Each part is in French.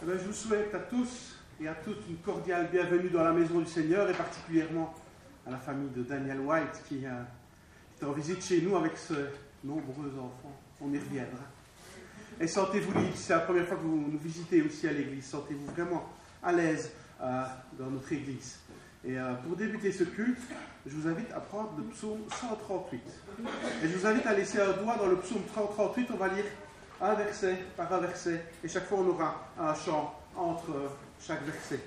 Eh bien, je vous souhaite à tous et à toutes une cordiale bienvenue dans la maison du Seigneur et particulièrement à la famille de Daniel White qui est en visite chez nous avec ses nombreux enfants. On y reviendra. Et sentez-vous libre, c'est la première fois que vous nous visitez aussi à l'église. Sentez-vous vraiment à l'aise dans notre église. Et pour débuter ce culte, je vous invite à prendre le psaume 138. Et je vous invite à laisser un doigt dans le psaume 138. On va lire un verset par un verset. Et chaque fois, on aura un chant entre chaque verset.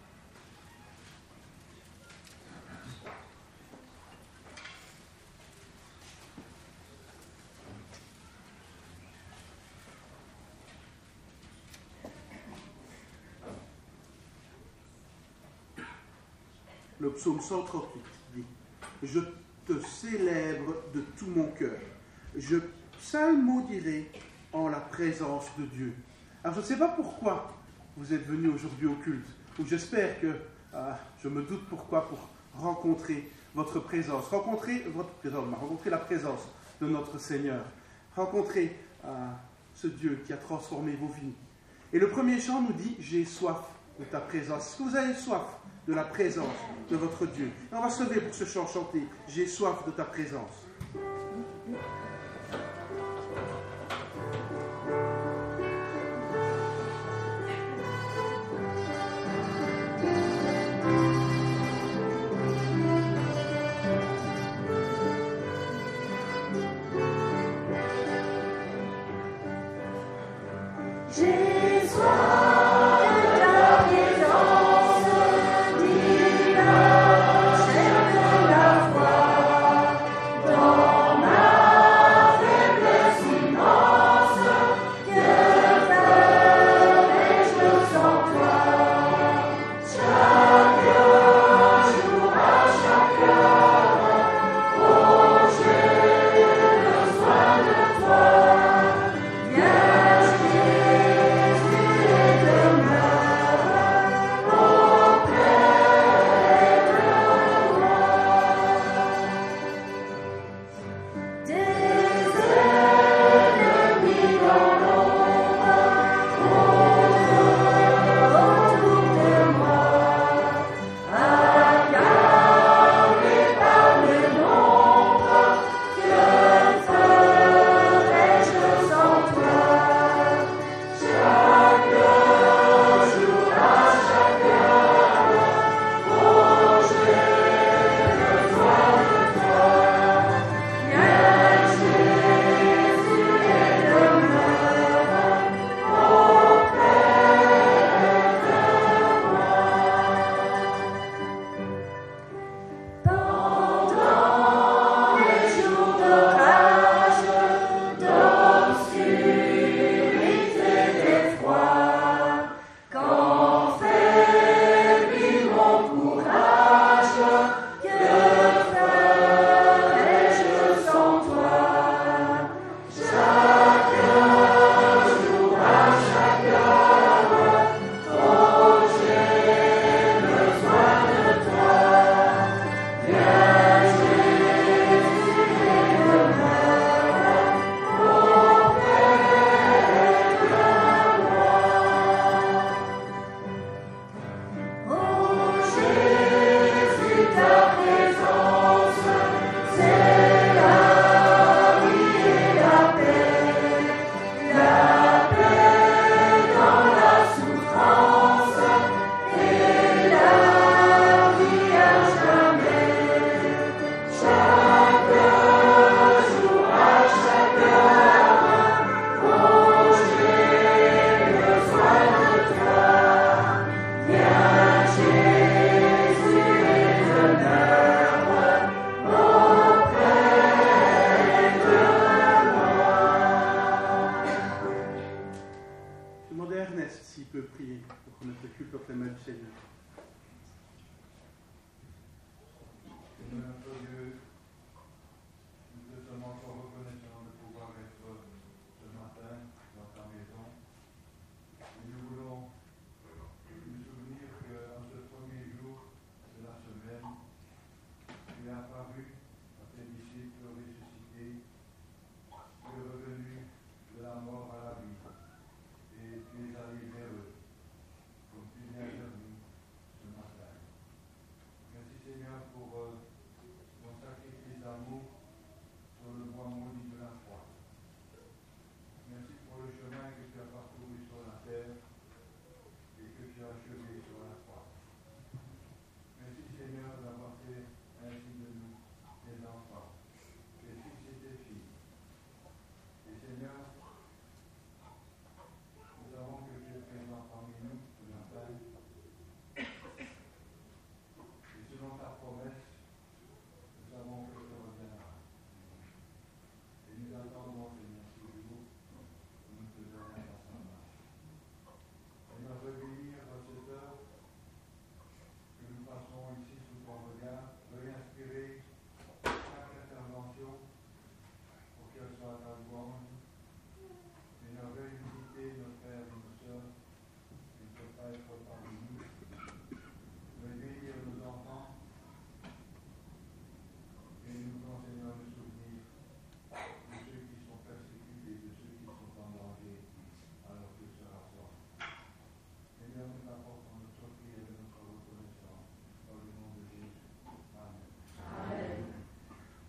Le psaume 138 dit « Je te célèbre de tout mon cœur. Je psalmodierai en la présence de Dieu. » Alors je ne sais pas pourquoi vous êtes venus aujourd'hui au culte, ou j'espère que, je me doute pourquoi, pour rencontrer votre présence, rencontrer la présence de notre Seigneur, rencontrer ce Dieu qui a transformé vos vies. Et le premier chant nous dit « J'ai soif de ta présence ». Est-ce que vous avez soif de la présence de votre Dieu? Et on va se lever pour ce chant chanter « J'ai soif de ta présence ».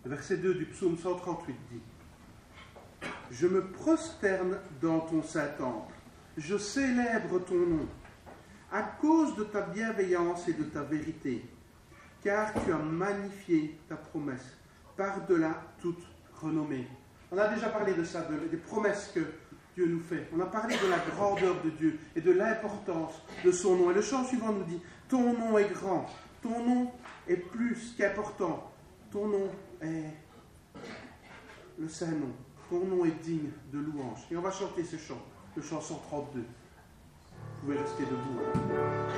Le verset 2 du psaume 138 dit « Je me prosterne dans ton saint temple, je célèbre ton nom, à cause de ta bienveillance et de ta vérité, car tu as magnifié ta promesse par-delà toute renommée. » On a déjà parlé de ça, des promesses que Dieu nous fait. On a parlé de la grandeur de Dieu et de l'importance de son nom. Et le chant suivant nous dit « Ton nom est grand, ton nom est plus qu'important, ton nom est le saint nom, ton nom est digne de louange. » Et on va chanter ce chant, le chant 132. Vous pouvez rester debout.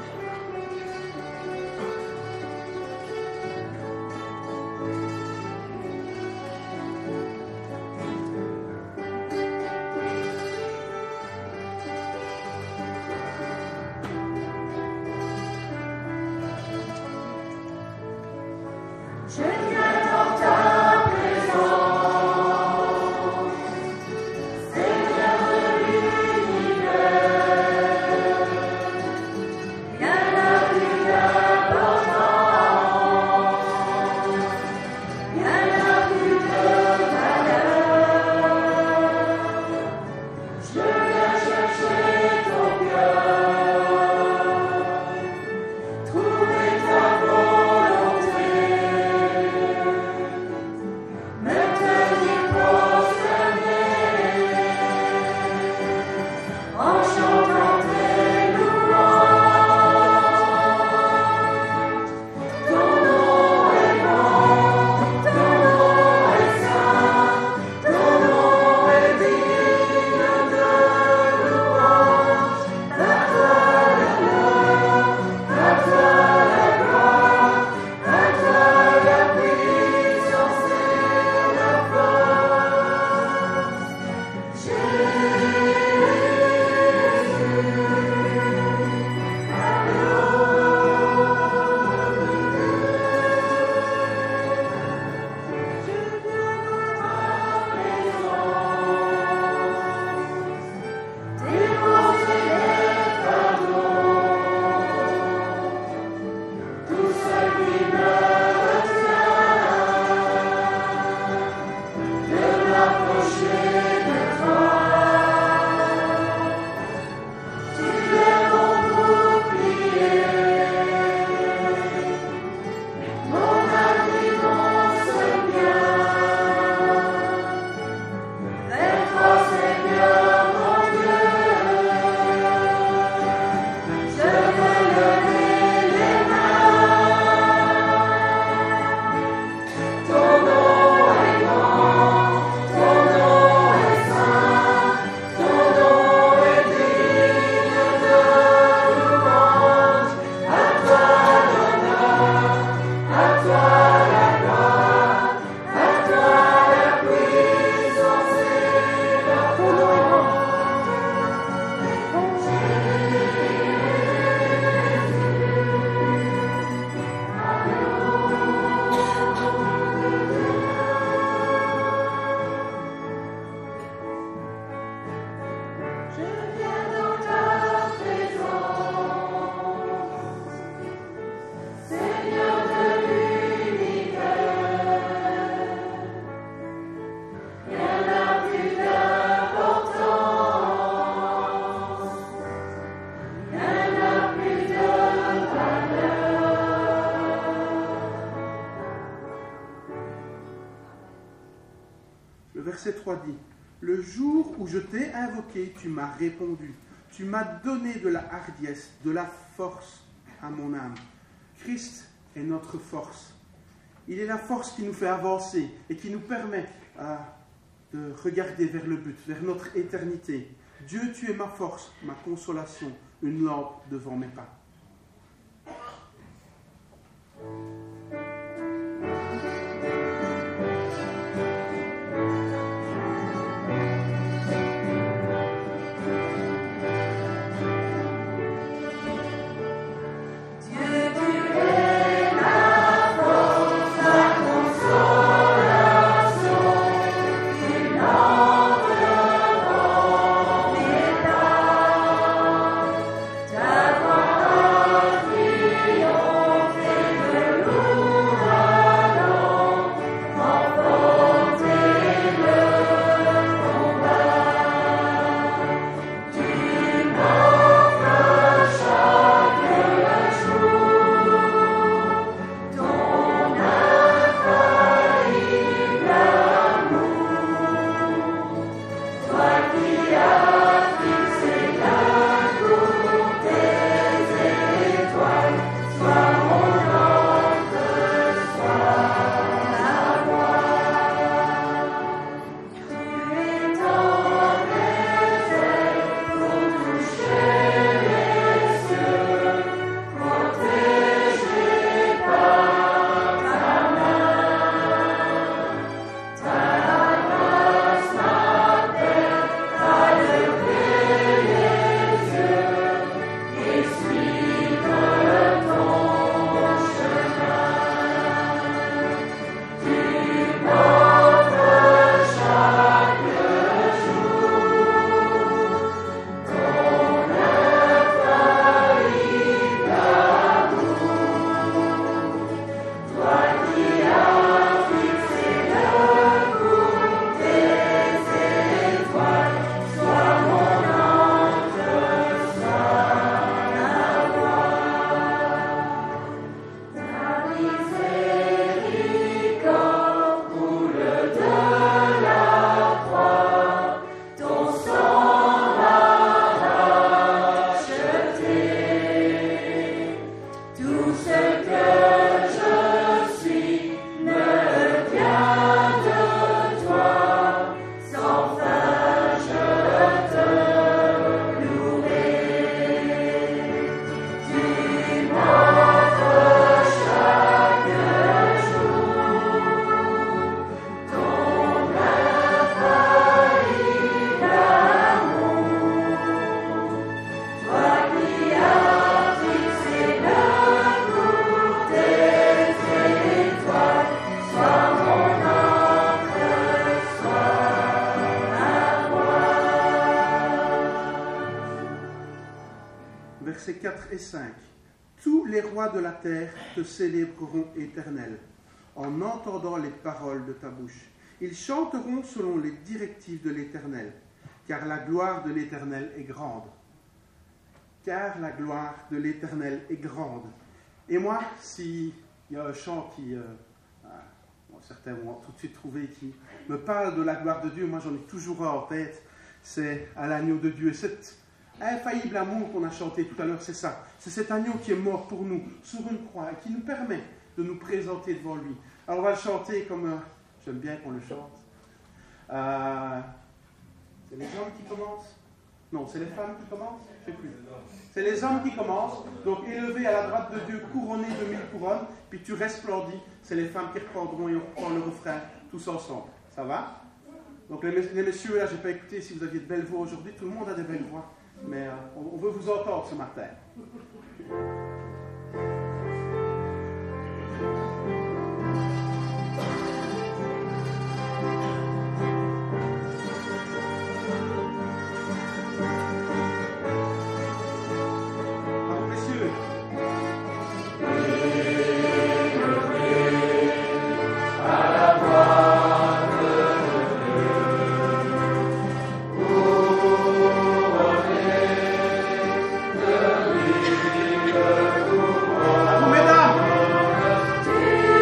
Verset 3 dit « Le jour où je t'ai invoqué, tu m'as répondu. Tu m'as donné de la hardiesse, de la force à mon âme. » Christ est notre force. Il est la force qui nous fait avancer et qui nous permet de regarder vers le but, vers notre éternité. Dieu, tu es ma force, ma consolation, une lampe devant mes pas. Devant versets 4 et 5. Tous les rois de la terre te célébreront, Éternel, en entendant les paroles de ta bouche. Ils chanteront selon les directives de l'Éternel, car la gloire de l'Éternel est grande. Car la gloire de l'Éternel est grande. Et moi, s'il y a un chant qui, certains vont tout de suite trouver, qui me parle de la gloire de Dieu, moi j'en ai toujours un en tête, c'est à l'agneau de Dieu. Cet infaillible amour qu'on a chanté tout à l'heure, c'est ça. C'est cet agneau qui est mort pour nous, sur une croix, et qui nous permet de nous présenter devant lui. Alors on va le chanter comme... j'aime bien qu'on le chante. C'est les hommes qui commencent? Non, c'est les femmes qui commencent? Je ne sais plus. C'est les hommes qui commencent. Donc élevé à la droite de Dieu, couronné de 1000 couronnes, puis tu resplendis. C'est les femmes qui reprendront et on reprend le refrain tous ensemble. Ça va? Donc les messieurs, là, je n'ai pas écouté si vous aviez de belles voix aujourd'hui. Tout le monde a des belles voix. Mais on veut vous entendre ce matin. Mesdames.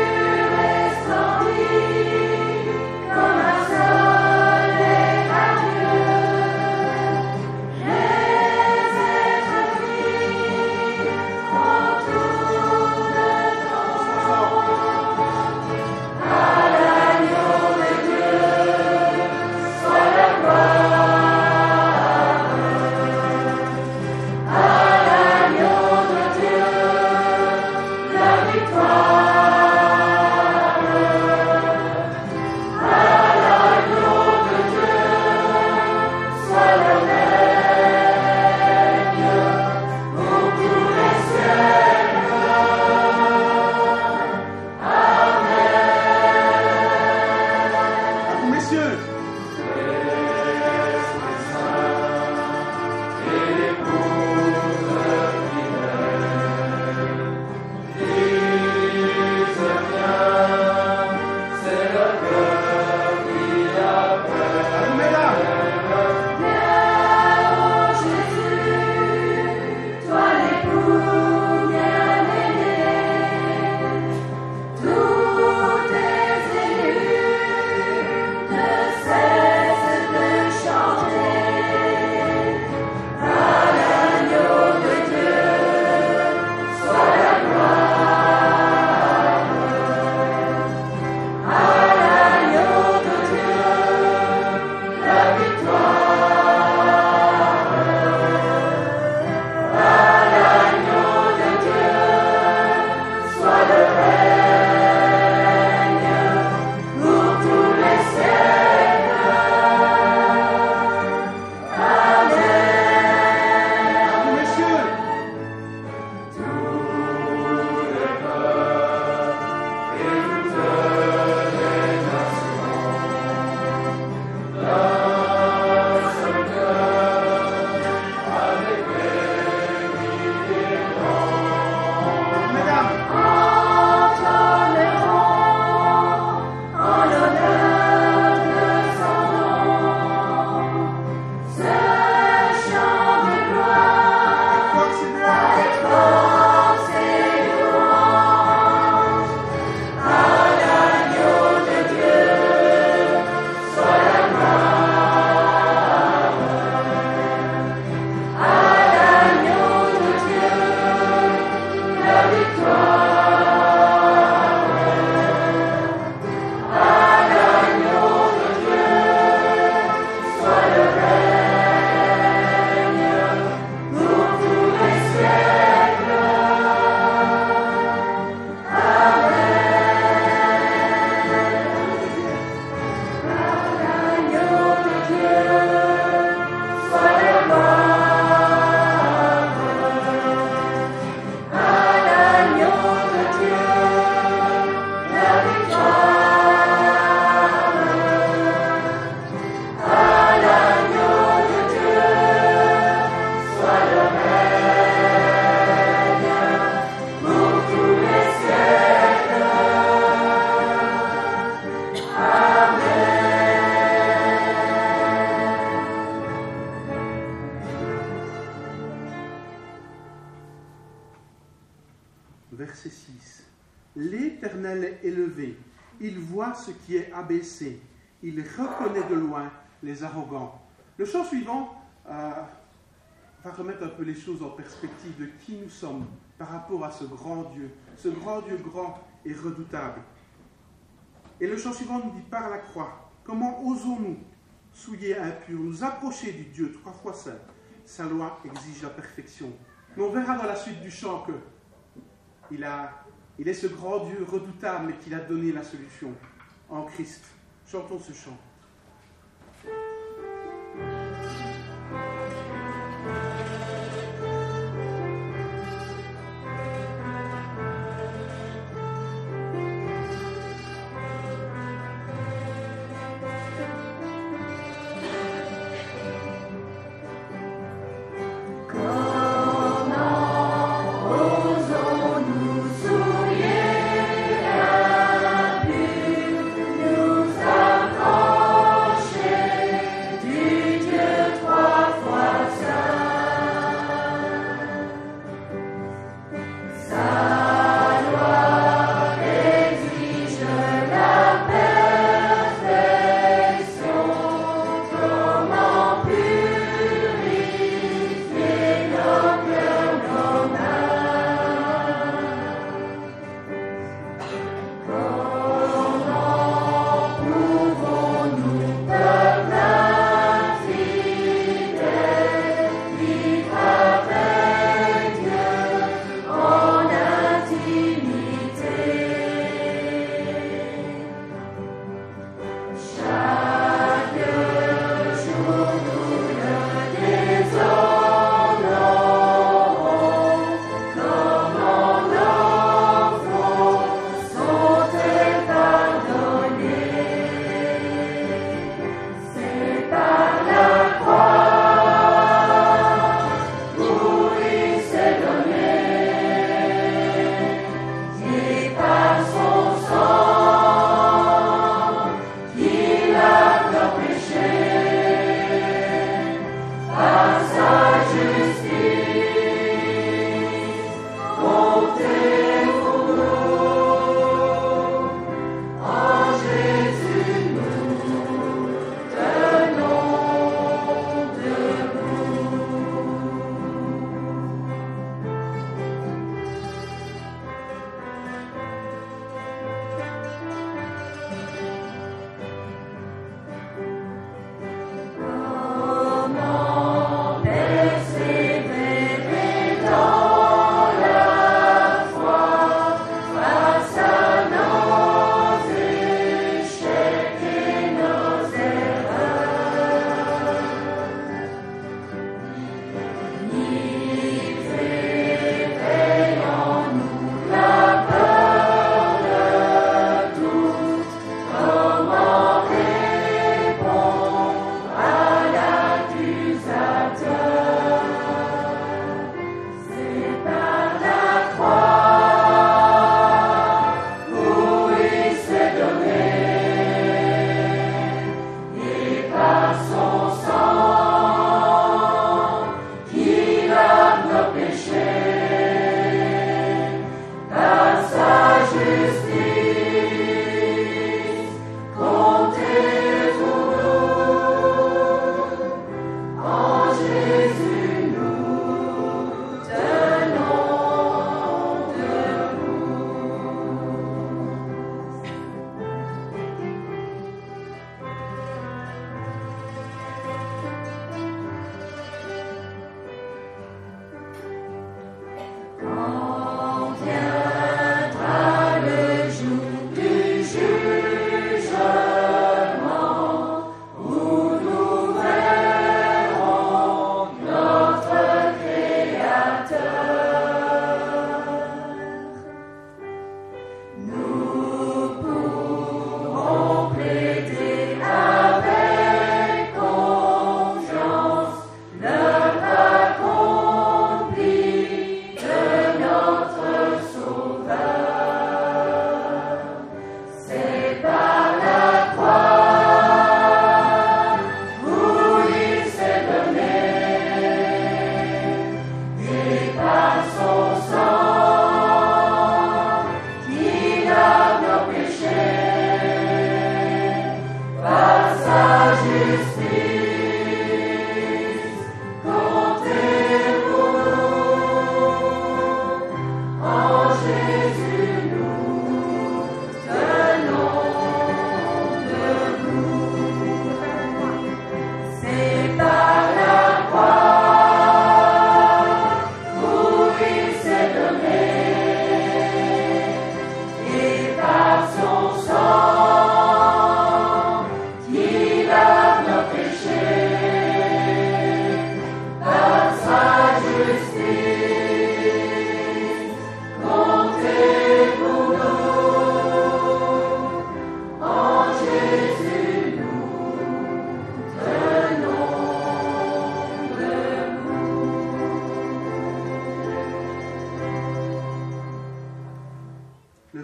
verset 6. L'Éternel est élevé, il voit ce qui est abaissé, il reconnaît de loin les arrogants. Le chant suivant va remettre un peu les choses en perspective de qui nous sommes par rapport à ce grand Dieu grand et redoutable. Et le chant suivant nous dit par la croix, comment osons-nous, souillés et impurs, nous approcher du Dieu 3 fois saint? Sa loi exige la perfection. Mais on verra dans la suite du chant que il est ce grand Dieu redoutable, mais qu'il a donné la solution en Christ. Chantons ce chant.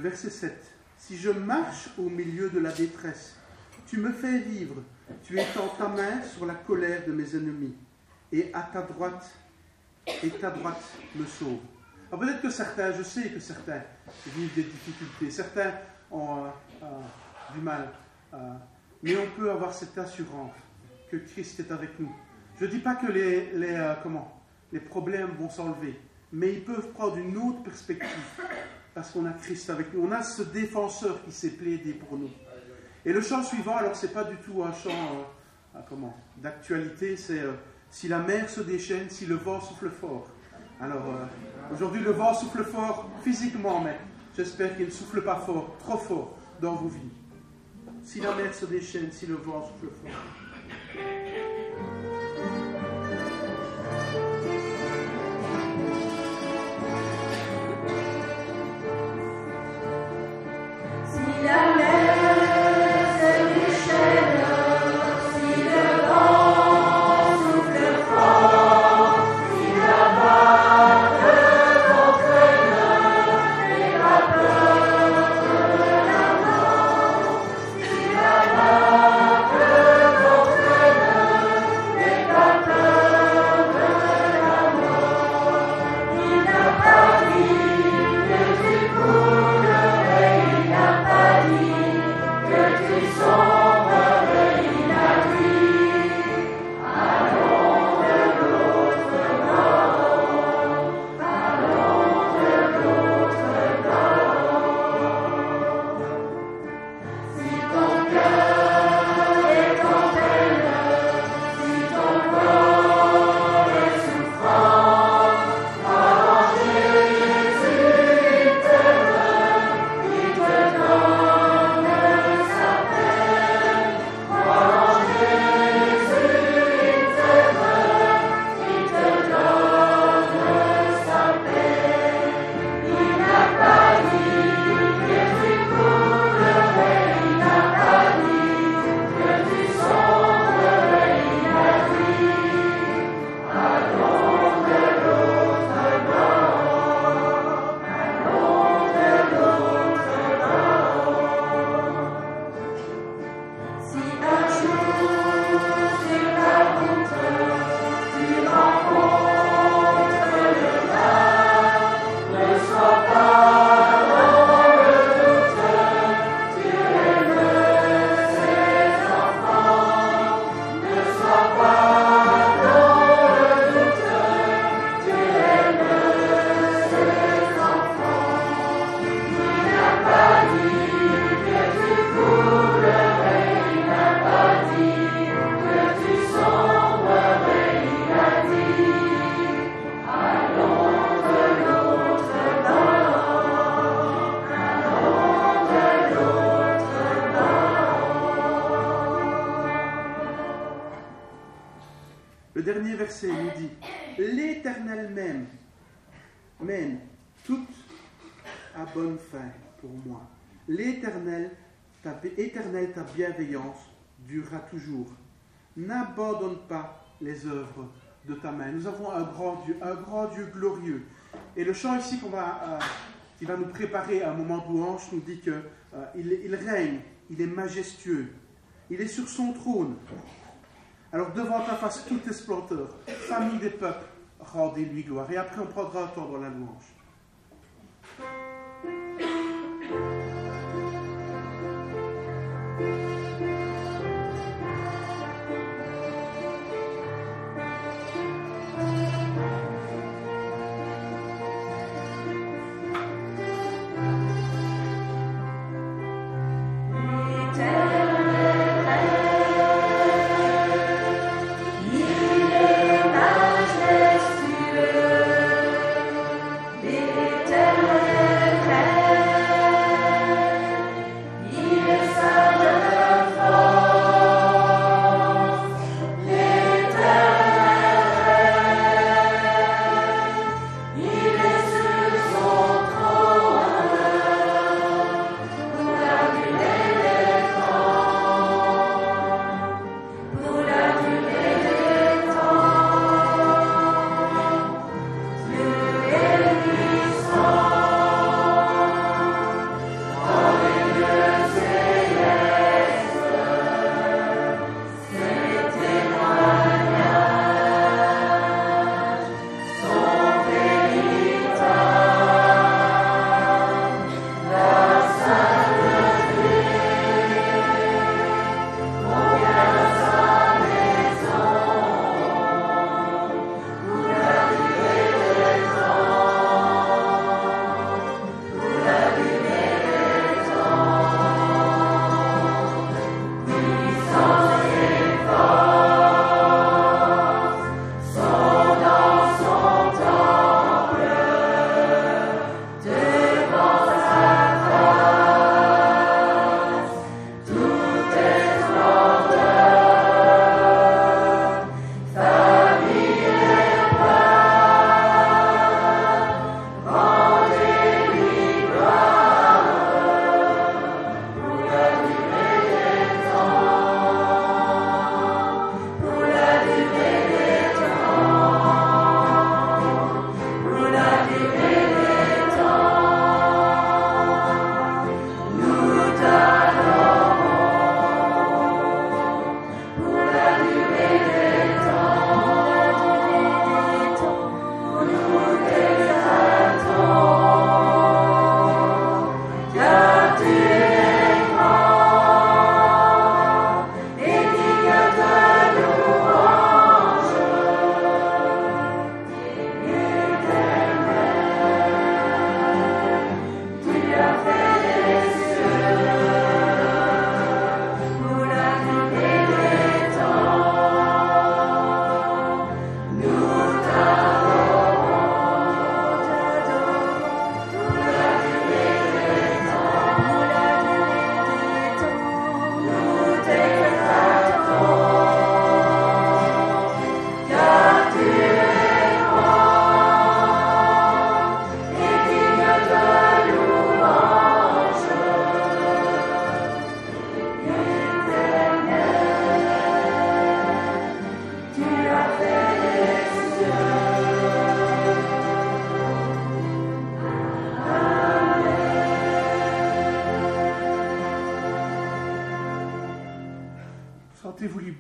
verset 7. Si je marche au milieu de la détresse, tu me fais vivre. Tu étends ta main sur la colère de mes ennemis. Et ta droite me sauve. Alors peut-être que certains, je sais que certains vivent des difficultés, certains ont du mal, mais on peut avoir cette assurance que Christ est avec nous. Je ne dis pas que les problèmes vont s'enlever, mais ils peuvent prendre une autre perspective parce qu'on a Christ avec nous. On a ce défenseur qui s'est plaidé pour nous. Et le chant suivant, alors c'est pas du tout un chant d'actualité, c'est si la mer se déchaîne, si le vent souffle fort. Alors aujourd'hui le vent souffle fort physiquement, mais j'espère qu'il ne souffle pas fort, trop fort dans vos vies. Si la mer se déchaîne, si le vent souffle fort. Si la mer se déchaîne, si le vent souffle fort, si la vague entraîne les vapeurs de la mort, si la vague entraîne les vapeurs de la mort, il n'a pas dit que tu coulerais, il n'a pas dit que tu sombrerais, il a dit allons de l'autre bord, allons de l'autre bord. Si ton cœur est en peine, si ton corps est souffrant, crois en Jésus, il t'aime, il te donne sa paix. Crois en Jésus, il t'aime, il te donne sa paix. Il n'a pas dit que tu coulerais, il n'a pas dit que tu sombrerais, il a dit allons de l'autre bord, allons de l'autre bord. Si un jour sur la route tu rencontres le mal, ne sois pas dans le doute, tu aimes ses enfants. Ne sois pas dans le doute, tu aimes ses enfants. Il n'a pas dit que tu coulerais, il n'a pas dit que tu sombrerais, il a dit allons de l'autre bord, allons de l'autre bord. Le dernier verset nous dit l'Éternel même mène toute à bonne fin pour moi. L'Éternel, ta bienveillance durera toujours. N'abandonne pas les œuvres de ta main. Nous avons un grand Dieu glorieux. Et le chant ici qui va nous préparer à un moment de louange nous dit qu'il règne, il est majestueux, il est sur son trône. Alors devant ta face tout est splendeur, famille des peuples, rendez-lui gloire. Et après on prendra un temps dans la louange. Il est majestueux.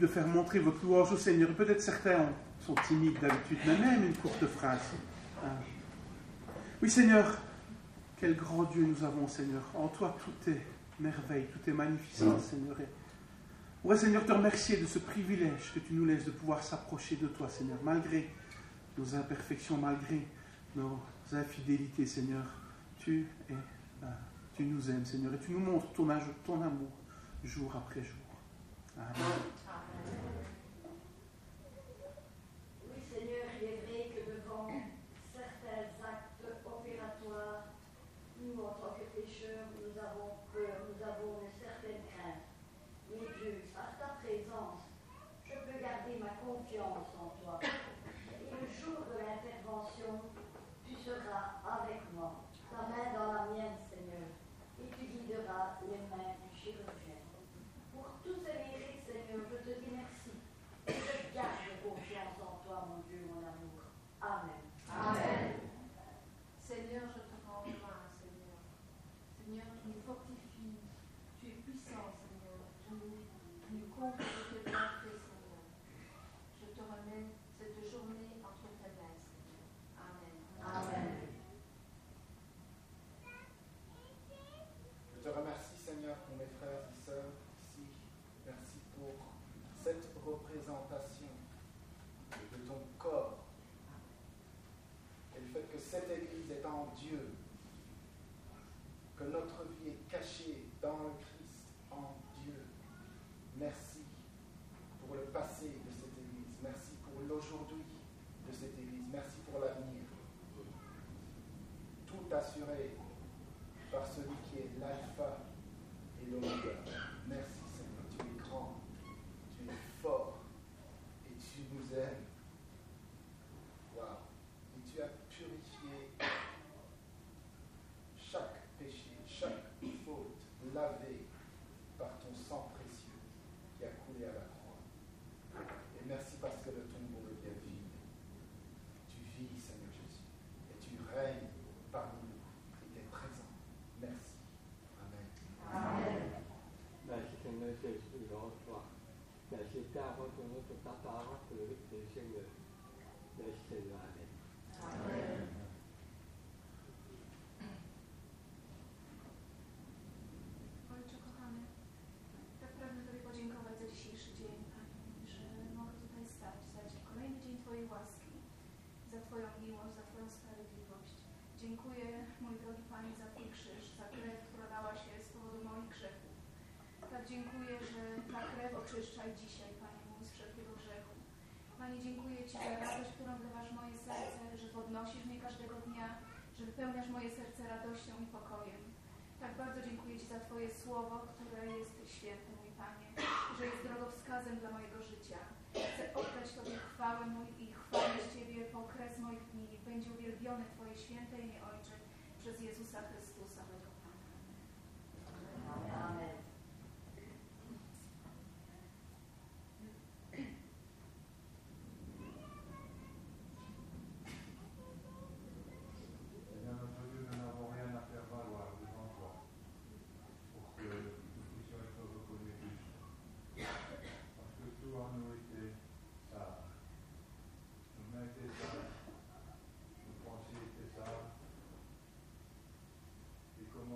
de faire montrer votre louange au Seigneur. Peut-être certains sont timides d'habitude, mais même une courte phrase. Oui, Seigneur, quel grand Dieu nous avons, Seigneur. En toi, tout est merveille, tout est magnificent, Seigneur. Et on va, Seigneur, te remercier de ce privilège que tu nous laisses de pouvoir s'approcher de toi, Seigneur, malgré nos imperfections, malgré nos infidélités, Seigneur. Tu nous aimes, Seigneur, et tu nous montres ton amour jour après jour. Amen. Oui, Seigneur, il est vrai que devant certains actes opératoires, nous, en tant que pécheurs, nous avons peur, nous avons une certaine crainte. Mais Dieu, à ta présence, je peux garder ma confiance en toi. Et le jour de l'intervention, tu seras avec moi, ta main dans la mienne, Seigneur, et tu guideras les mains du chirurgien. Pour tous ces mérites, Seigneur, je te dis merci. Et je garde confiance en toi, mon Dieu, mon amour. Amen. Amen. Seigneur, je te rends grâce, Seigneur. Seigneur, tu nous fortifies. Tu es puissant, Seigneur. Tu nous comptes de tes bontés, Seigneur. Je te remets cette journée entre tes mains, Seigneur. Amen. Amen. Je te remercie, Seigneur, pour mes frères et sœurs ici. Merci pour cette représentation de ton corps. Et le fait que cette Église est en Dieu, que notre vie est cachée dans le Christ, en Dieu. Merci pour le passé de cette Église. Merci pour l'aujourd'hui de cette Église. Merci pour l'avenir. Tout assuré par celui qui est l'alpha et l'oméga. Merci Seigneur, tu es grand, tu es fort et tu nous aimes. Waouh! Et tu as purifié chaque péché, chaque faute, lavé par ton sang précieux qui a coulé à la croix. Et merci parce que le tombeau devient vide. Tu vis, Seigneur Jésus, et tu règnes parmi nous. Tu es présent. Merci. Amen. Amen. 那是现在这是说是吧？那是大伙都是大伙都是这些个，那是这个的。 Amen. Ojcze kochany, tak pragnę Tobie podziękować za dzisiejszy dzień, Panie, że mogę tutaj stać, za kolejny dzień Twojej łaski, za Twoją miłość, za Twoją sprawiedliwość. Dziękuję, mój drogi Panie, za Twój krzyż, za krew, która dała się z powodu moich grzechów. Tak dziękuję, że ta krew oczyszcza i dzisiaj, Panie mój, z wszelkiego grzechu. Panie, dziękuję Ci za radość, którą wlewasz w moje serce, że podnosisz mnie każdego dnia, że wypełniasz moje serce radością i pokojem. Tak bardzo dziękuję Ci za Twoje słowo, które jest święte, mój Panie, że jest drogowskazem dla mojego życia. Chcę oddać Tobie chwałę mój i chwalić Ciebie po kres moich dni. Niech będzie uwielbione Twoje święte imię, Ojcze, przez Jezusa Chrystusa, mego Pana. Amen. Seigneur notre Dieu, nous n'avons rien à faire valoir devant toi pour que nous puissions être reconnus justes. Parce que tout en nous était sage. Nos mains étaient sages, nos pensées étaient sages. Et comme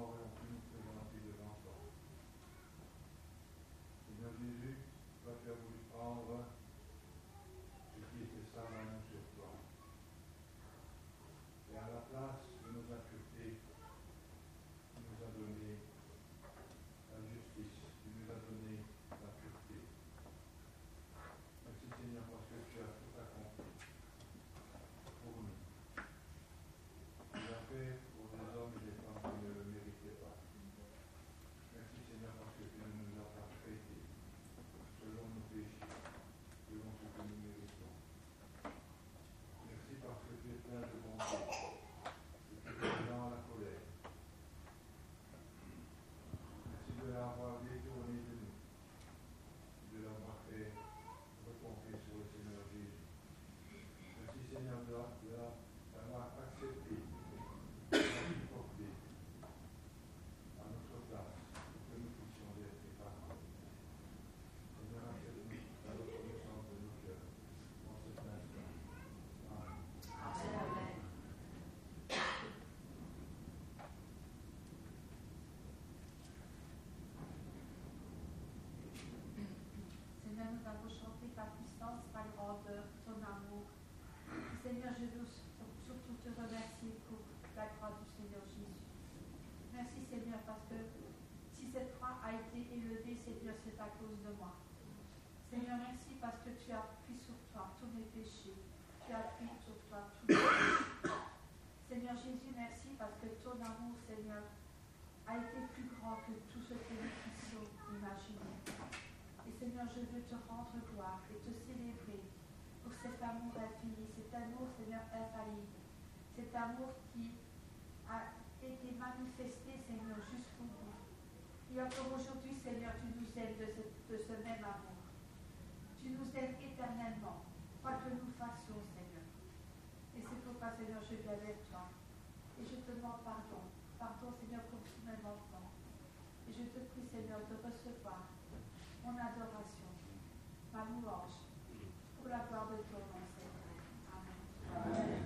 si cette croix a été élevée, Seigneur, c'est à cause de moi. Seigneur, merci parce que tu as pris sur toi tous mes péchés. Tu as pris sur toi tous mes péchés. Seigneur Jésus, merci parce que ton amour, Seigneur, a été plus grand que tout ce que nous puissions imaginer. Et Seigneur, je veux te rendre gloire et te célébrer pour cet amour infini, cet amour, Seigneur, infaillible, cet amour qui a été manifesté, Seigneur, jusqu'au bout. Et encore aujourd'hui, Seigneur, tu nous aimes de ce même amour. Tu nous aimes éternellement, quoi que nous fassions, Seigneur. Et c'est pourquoi, Seigneur, je viens vers toi. Et je te demande pardon. Pardon, Seigneur, pour tous mes manquements. Et je te prie, Seigneur, de recevoir mon adoration, ma louange, pour la gloire de ton nom, Seigneur. Amen. Amen.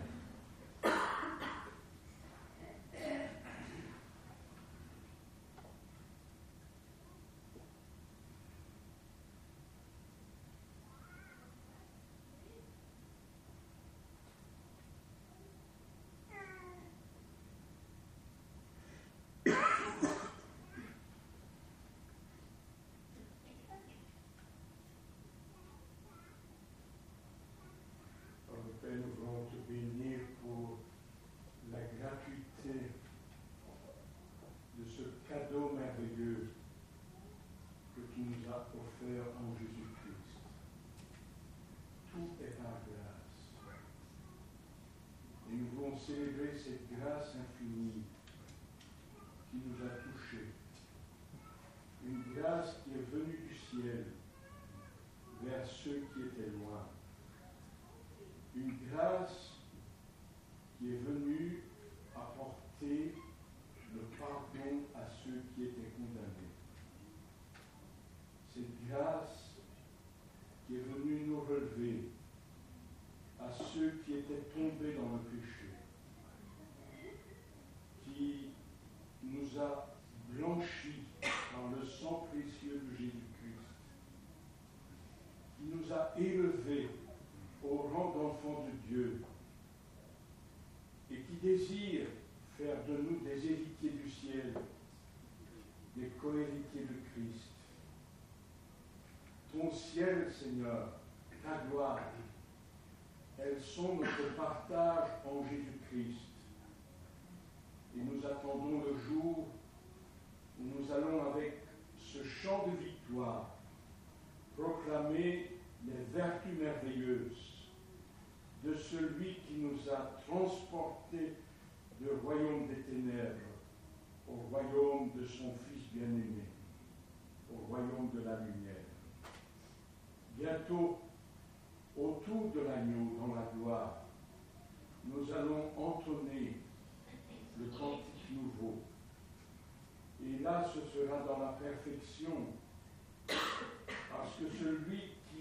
Père, nous voulons te bénir pour la gratuité de ce cadeau merveilleux que tu nous as offert en Jésus-Christ. Tout est par grâce. Et nous voulons célébrer cette grâce infinie qui nous a touchés. Une grâce qui est venue du ciel vers ceux qui étaient loin. Une grâce qui est venue apporter le pardon à ceux qui étaient condamnés. Cette grâce qui est venue nous relever à ceux qui étaient tombés dans le péché, qui nous a blanchis par le sang précieux de Jésus-Christ, qui nous a élevés au rang d'enfants de Dieu et qui désire faire de nous des héritiers du ciel, des co-héritiers de Christ. Ton ciel, Seigneur, ta gloire, elles sont notre partage en Jésus-Christ. Et nous attendons le jour où nous allons, avec ce chant de victoire, proclamer les vertus merveilleuses de celui qui nous a transportés du royaume des ténèbres au royaume de son Fils bien-aimé, au royaume de la lumière. Bientôt, autour de l'agneau, dans la gloire, nous allons entonner le cantique nouveau. Et là, ce sera dans la perfection, parce que celui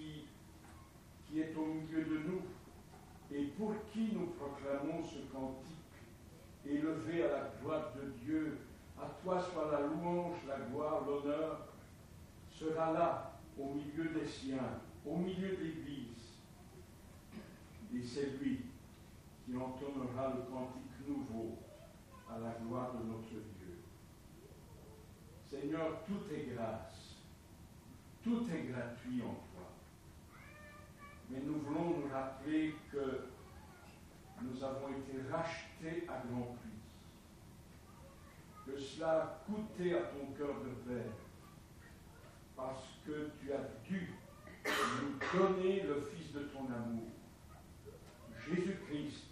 qui est au milieu de nous et pour qui nous proclamons ce cantique, élevé à la gloire de Dieu, à toi soit la louange, la gloire, l'honneur, sera là, au milieu des siens, au milieu de l'Église. Et c'est lui qui entonnera le cantique nouveau à la gloire de notre Dieu. Seigneur, tout est grâce, tout est gratuit en toi. Mais nous voulons nous rappeler que nous avons été rachetés à grand prix, que cela a coûté à ton cœur de père, parce que tu as dû nous donner le Fils de ton amour, Jésus-Christ,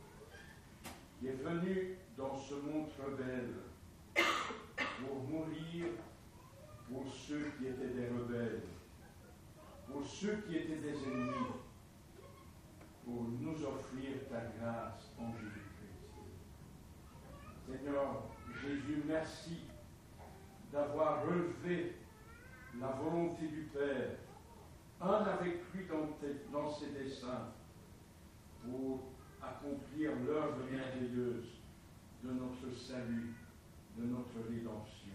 qui est venu dans ce monde rebelle pour mourir pour ceux qui étaient des rebelles, pour ceux qui étaient des ennemis, pour nous offrir ta grâce en Jésus-Christ. Seigneur Jésus, merci d'avoir relevé la volonté du Père, un avec lui dans ses desseins, pour accomplir l'œuvre merveilleuse de notre salut, de notre rédemption.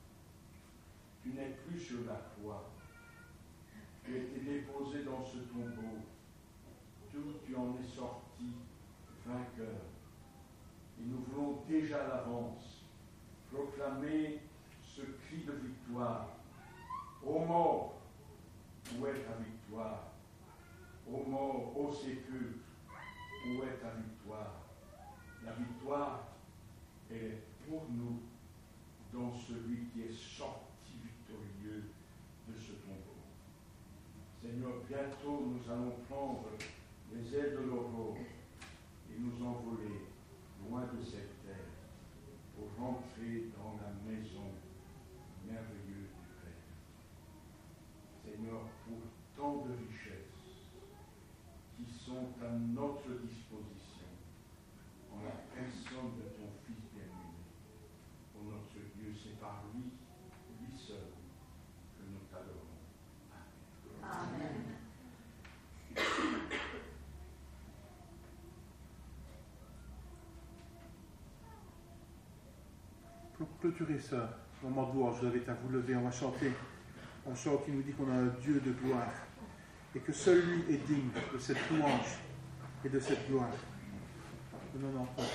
Tu n'es plus sur la croix. Tu as été déposé dans ce tombeau. Tu en es sorti vainqueur. Et nous voulons déjà à l'avance proclamer ce cri de victoire. Ô mort, où est ta victoire? Ô mort, ô sépulcre, où est ta victoire? La victoire, elle est pour nous dans celui qui est sorti victorieux de ce tombeau. Seigneur, bientôt nous allons prendre les ailes de l'aurore et nous envoler loin de cette terre pour rentrer dans la maison merveilleuse du Père. Seigneur, pour tant de richesses qui sont à notre disposition en la personne de ton Fils bien-aimé, pour notre Dieu, c'est par lui, lui seul, que nous t'adorons. Amen. Amen. Pour clôturer ce moment de louange, je vous invite à vous lever. On va chanter un chant qui nous dit qu'on a un Dieu de gloire et que seul lui est digne de cette louange et de cette gloire. Non, non, non.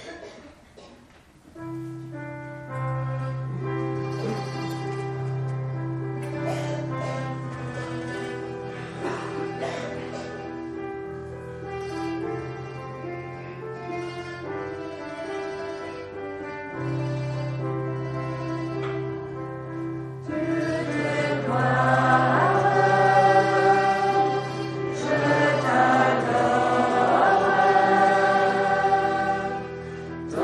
Je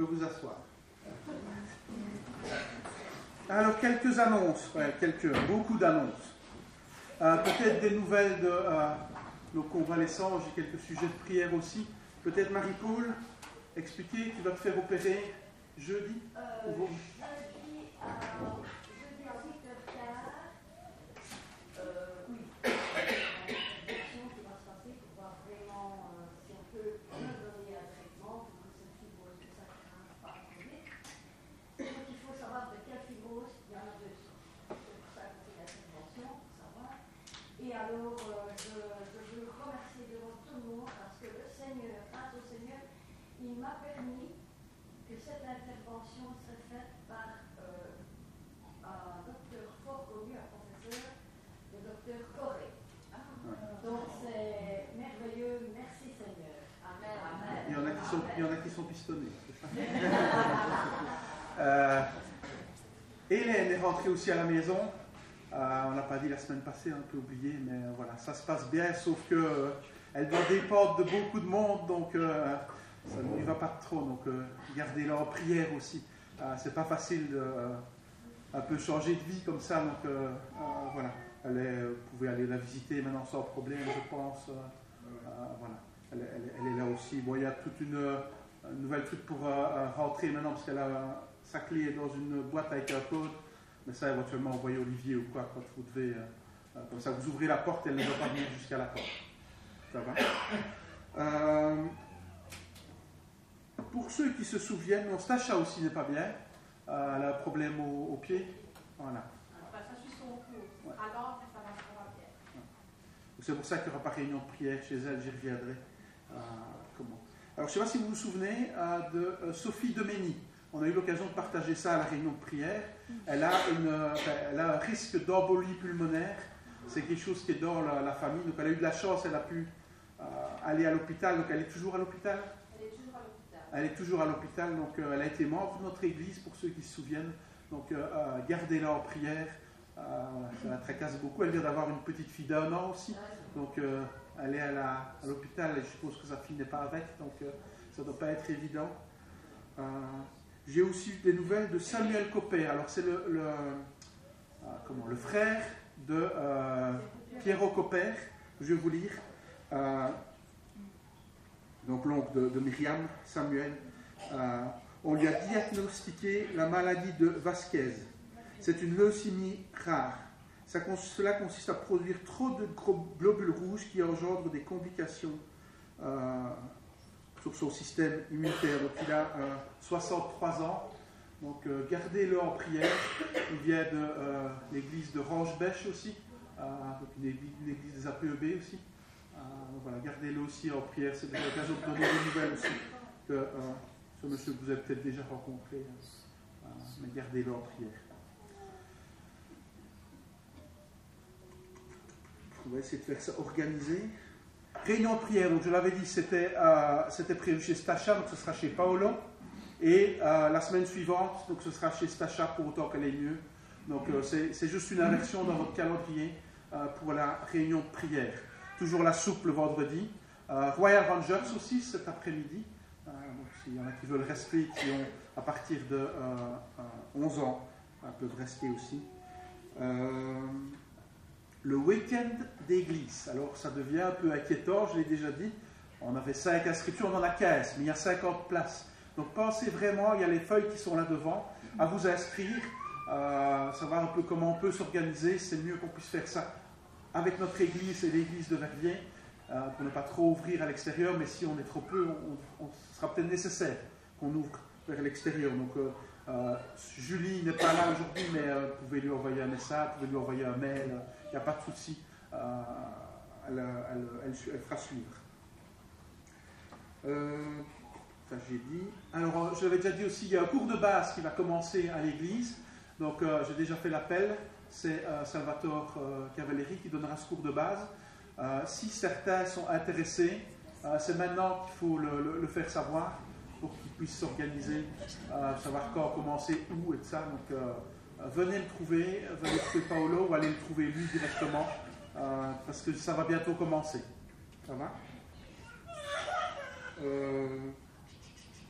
peut vous asseoir. Alors, quelques annonces, beaucoup d'annonces. Peut-être des nouvelles de nos convalescents, j'ai quelques sujets de prière aussi. Peut-être Marie-Paul, expliquer, tu vas te faire opérer jeudi Jeudi à 8h15. Oui. Une qui va se passer pour voir vraiment si on peut me donner un traitement pour cette fibrose que ça craint pas chronique. Donc il faut savoir de quelle fibrose il y en a deux sortes. C'est pour ça qu'on fait l'intervention, pour savoir. Et alors, je veux remercier devant tout le monde parce que le Seigneur, grâce au Seigneur, il m'a permis que cette intervention serait faite par un docteur fort connu, un professeur, le docteur Corée. Donc c'est merveilleux, merci Seigneur. Amen, amen. Il y en a qui sont pistonnés, c'est ça. Hélène est rentrée aussi à la maison. On n'a pas dit la semaine passée, un peu oublié, mais voilà, ça se passe bien, sauf que elle doit dépendre de beaucoup de monde, donc ça ne lui va pas trop. Donc gardez-la en prière aussi. C'est pas facile de un peu changer de vie comme ça, donc voilà. Vous pouvez aller la visiter maintenant sans problème, je pense. Voilà. Elle est là aussi. Bon, il y a toute une nouvelle truc pour rentrer maintenant, parce qu'elle a sa clé est dans une boîte avec un code. Mais ça, éventuellement, envoyer Olivier ou quoi, quand vous devez. Comme ça, vous ouvrez la porte, elle ne va pas venir jusqu'à la porte. Ça va. Pour ceux qui se souviennent, Stacha aussi n'est pas bien. Elle a un problème au pied. Voilà. Ça suit son cours. Ouais. Alors, ça va bien. C'est pour ça qu'il n'y aura pas réunion de prière chez elle, j'y reviendrai. Comment Alors, je ne sais pas si vous vous souvenez de Sophie Demény. On a eu l'occasion de partager ça à la réunion de prière. Elle a un risque d'embolie pulmonaire. C'est quelque chose qui est dans la famille. Donc, elle a eu de la chance, elle a pu aller à l'hôpital. Donc, elle est toujours à l'hôpital. Elle est toujours à l'hôpital. Donc, elle a été membre de notre église, pour ceux qui se souviennent. Donc, gardez-la en prière. Ça la tracasse beaucoup. Elle vient d'avoir une petite fille d'1 an aussi. Donc, elle est à l'hôpital et je suppose que sa fille n'est pas avec. Donc, ça ne doit pas être évident. J'ai aussi eu des nouvelles de Samuel Copper. Alors, c'est le frère de Piero Copper. Je vais vous lire. Donc, l'oncle de Myriam, Samuel. On lui a diagnostiqué la maladie de Vasquez. C'est une leucémie rare. Cela consiste à produire trop de globules rouges qui engendrent des complications sur son système immunitaire. Donc il a 63 ans. Donc gardez-le en prière. Il vient de l'église de Range-Bêche aussi, donc une église des APEB aussi. Donc voilà, gardez-le aussi en prière. C'est l'occasion de donner des nouvelles aussi que ce monsieur que vous avez peut-être déjà rencontré. Mais gardez-le en prière. On va essayer de faire ça organisé. Réunion de prière, donc je l'avais dit, c'était prévu chez Stacha, donc ce sera chez Paolo. Et la semaine suivante, donc ce sera chez Stacha pour autant qu'elle est mieux. Donc c'est juste une inversion dans votre calendrier pour la réunion de prière. Toujours la soupe le vendredi. Royal Rangers aussi cet après-midi. Donc s'il y en a qui veulent rester, qui ont à partir de 11 ans, peuvent rester aussi. Le week-end d'église. Alors, ça devient un peu inquiétant, je l'ai déjà dit. On avait 5 inscriptions, on en a 15, mais il y a 50 places. Donc, pensez vraiment, il y a les feuilles qui sont là devant, à vous inscrire, savoir un peu comment on peut s'organiser. C'est mieux qu'on puisse faire ça avec notre église et l'église de Verviers, pour ne pas trop ouvrir à l'extérieur, mais si on est trop peu, ce sera peut-être nécessaire qu'on ouvre vers l'extérieur. Donc, Julie n'est pas là aujourd'hui, mais vous pouvez lui envoyer un message, vous pouvez lui envoyer un mail, il n'y a pas de souci, elle fera suivre. Ça j'ai dit. Alors, je l'avais déjà dit aussi, il y a un cours de base qui va commencer à l'église, donc j'ai déjà fait l'appel, c'est Salvatore Cavalleri qui donnera ce cours de base. Si certains sont intéressés, c'est maintenant qu'il faut le faire savoir, pour qu'ils puissent s'organiser, savoir quand commencer, où et tout ça. Donc, venez le trouver Paolo ou allez le trouver lui directement, parce que ça va bientôt commencer. Ça va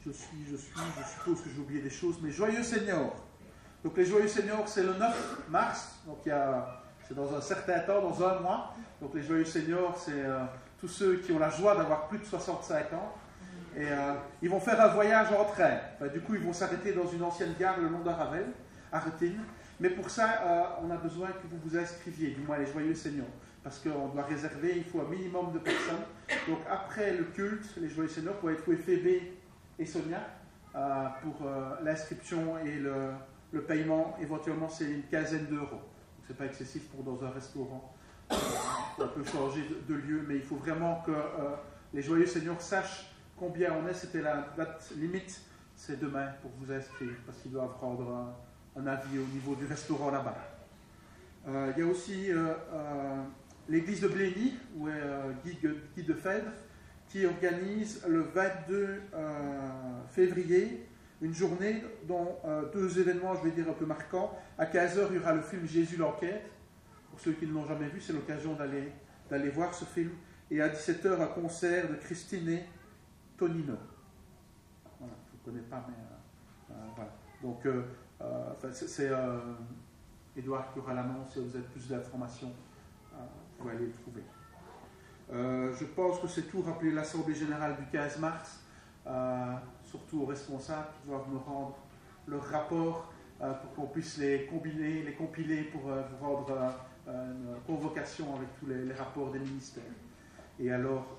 je suppose que j'ai oublié des choses, mais Joyeux Seigneur. Donc les Joyeux Seigneur, c'est le 9 mars, donc c'est dans un certain temps, dans un mois. Donc les Joyeux Seigneur, c'est tous ceux qui ont la joie d'avoir plus de 65 ans. Et ils vont faire un voyage en train. Enfin, du coup, ils vont s'arrêter dans une ancienne gare le long d'Aravel, à Rethine. Mais pour ça, on a besoin que vous vous inscriviez, du moins les Joyeux Seigneurs. Parce qu'on doit réserver, il faut un minimum de personnes. Donc après le culte, les Joyeux Seigneurs, vous pouvez trouver Phébé et Sonia pour l'inscription et le paiement. Éventuellement, c'est une quinzaine d'euros. Donc c'est pas excessif pour dans un restaurant. On peut changer de lieu, mais il faut vraiment que les Joyeux Seigneurs sachent combien on est. C'était la date limite, c'est demain pour vous inscrire, parce qu'ils doivent rendre un avis au niveau du restaurant là-bas. Il y a aussi l'église de Blény, où est Guy Defebvre, qui organise le 22 février une journée dont 2 événements, je vais dire, un peu marquants. À 15h, il y aura le film Jésus l'enquête. Pour ceux qui ne l'ont jamais vu, c'est l'occasion d'aller voir ce film. Et à 17h, un concert de Christine Tonino. Voilà, je ne connais pas, mais voilà. Donc, c'est Édouard qui aura l'annonce. Si vous avez plus d'informations, vous pouvez aller le trouver. Je pense que c'est tout. Rappelez l'Assemblée Générale du 15 mars, surtout aux responsables qui doivent me rendre leur rapport pour qu'on puisse les compiler pour vous rendre une convocation avec tous les rapports des ministères. Et alors,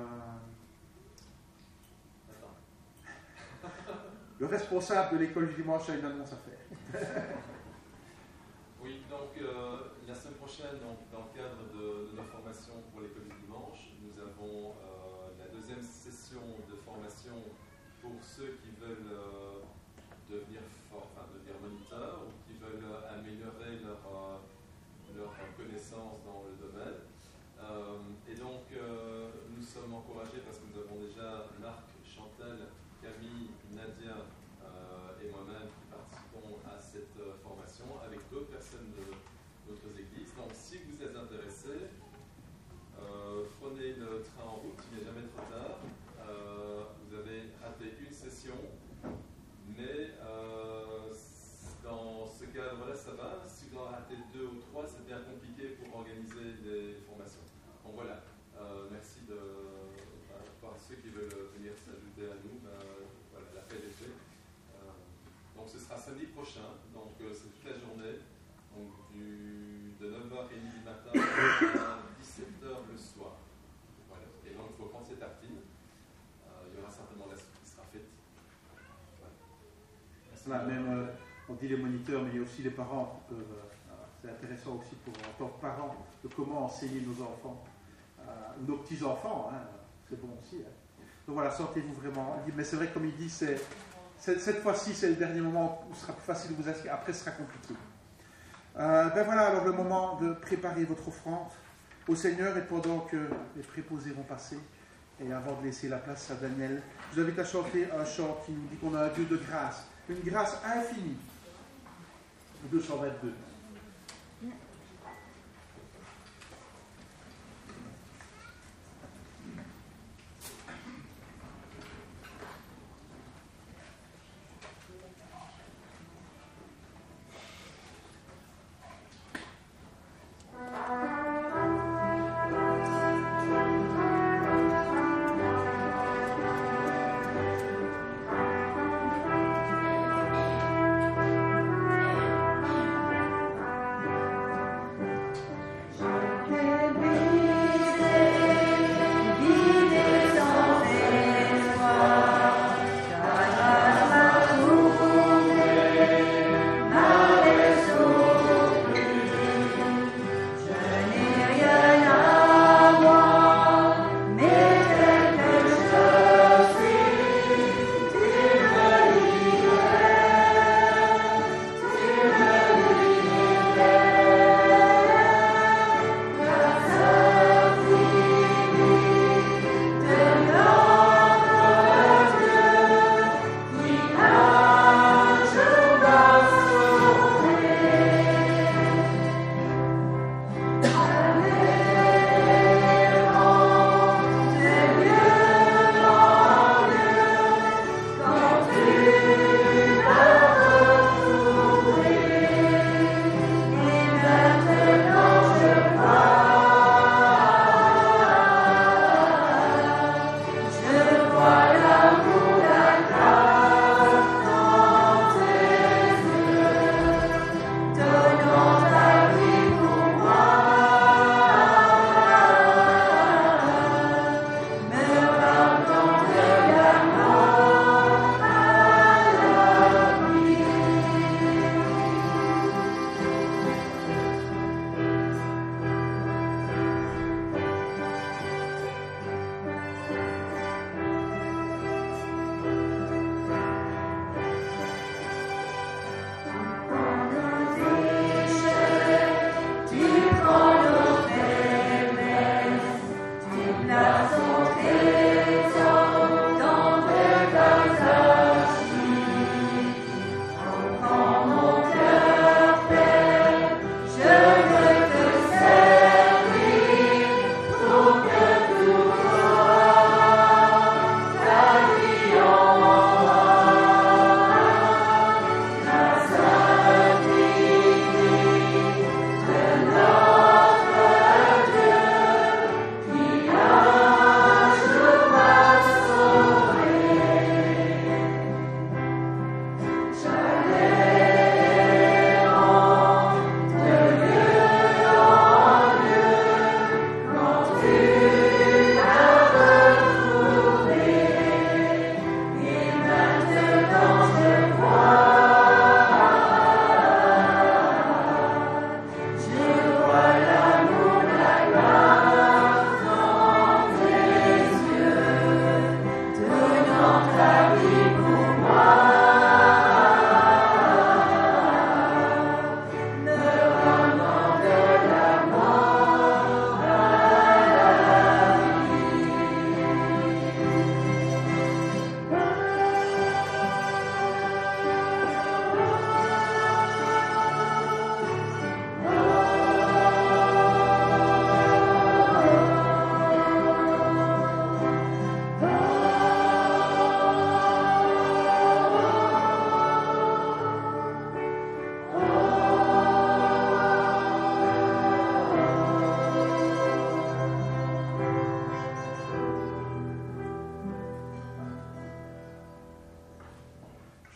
le responsable de l'école du dimanche a une annonce à faire. Oui, donc la semaine prochaine, donc, dans le cadre de nos formations pour l'école du dimanche, nous avons la deuxième session de formation pour ceux qui veulent devenir moniteurs ou qui veulent améliorer leur connaissance dans le domaine. Et donc, nous sommes encouragés parce que nous avons déjà Marc, Chantal, Camille, Nadia et moi-même qui participons à cette formation avec d'autres personnes de d'autres églises. Donc, si vous êtes intéressés, prenez le train en route, il n'est jamais trop tard. Vous avez raté une session, mais dans ce cadre-là, ça va. Si vous en ratez 2 ou 3, c'est bien compliqué pour organiser des formations. Donc voilà, merci par ceux qui veulent venir s'ajouter à nous. Voilà, l'appel est fait. Donc ce sera samedi prochain, donc c'est toute la journée, donc de 9h30 du matin à 17h le soir. Voilà. Et donc il faut prendre ses tartines. Il y aura certainement la soupe qui sera faite. Voilà, même, on dit les moniteurs, mais il y a aussi les parents qui peuvent. C'est intéressant aussi pour, en tant que parents, de comment enseigner nos enfants, nos petits-enfants, hein, c'est bon aussi. Hein. Donc voilà, sentez-vous vraiment. Mais c'est vrai, comme il dit, cette fois-ci, c'est le dernier moment où ce sera plus facile de vous inscrire. Après, ce sera compliqué. Ben voilà, alors le moment de préparer votre offrande au Seigneur, et pendant que les préposés vont passer, et avant de laisser la place à Daniel, je vous invite à chanter un chant qui nous dit qu'on a un Dieu de grâce, une grâce infinie. 222. Thank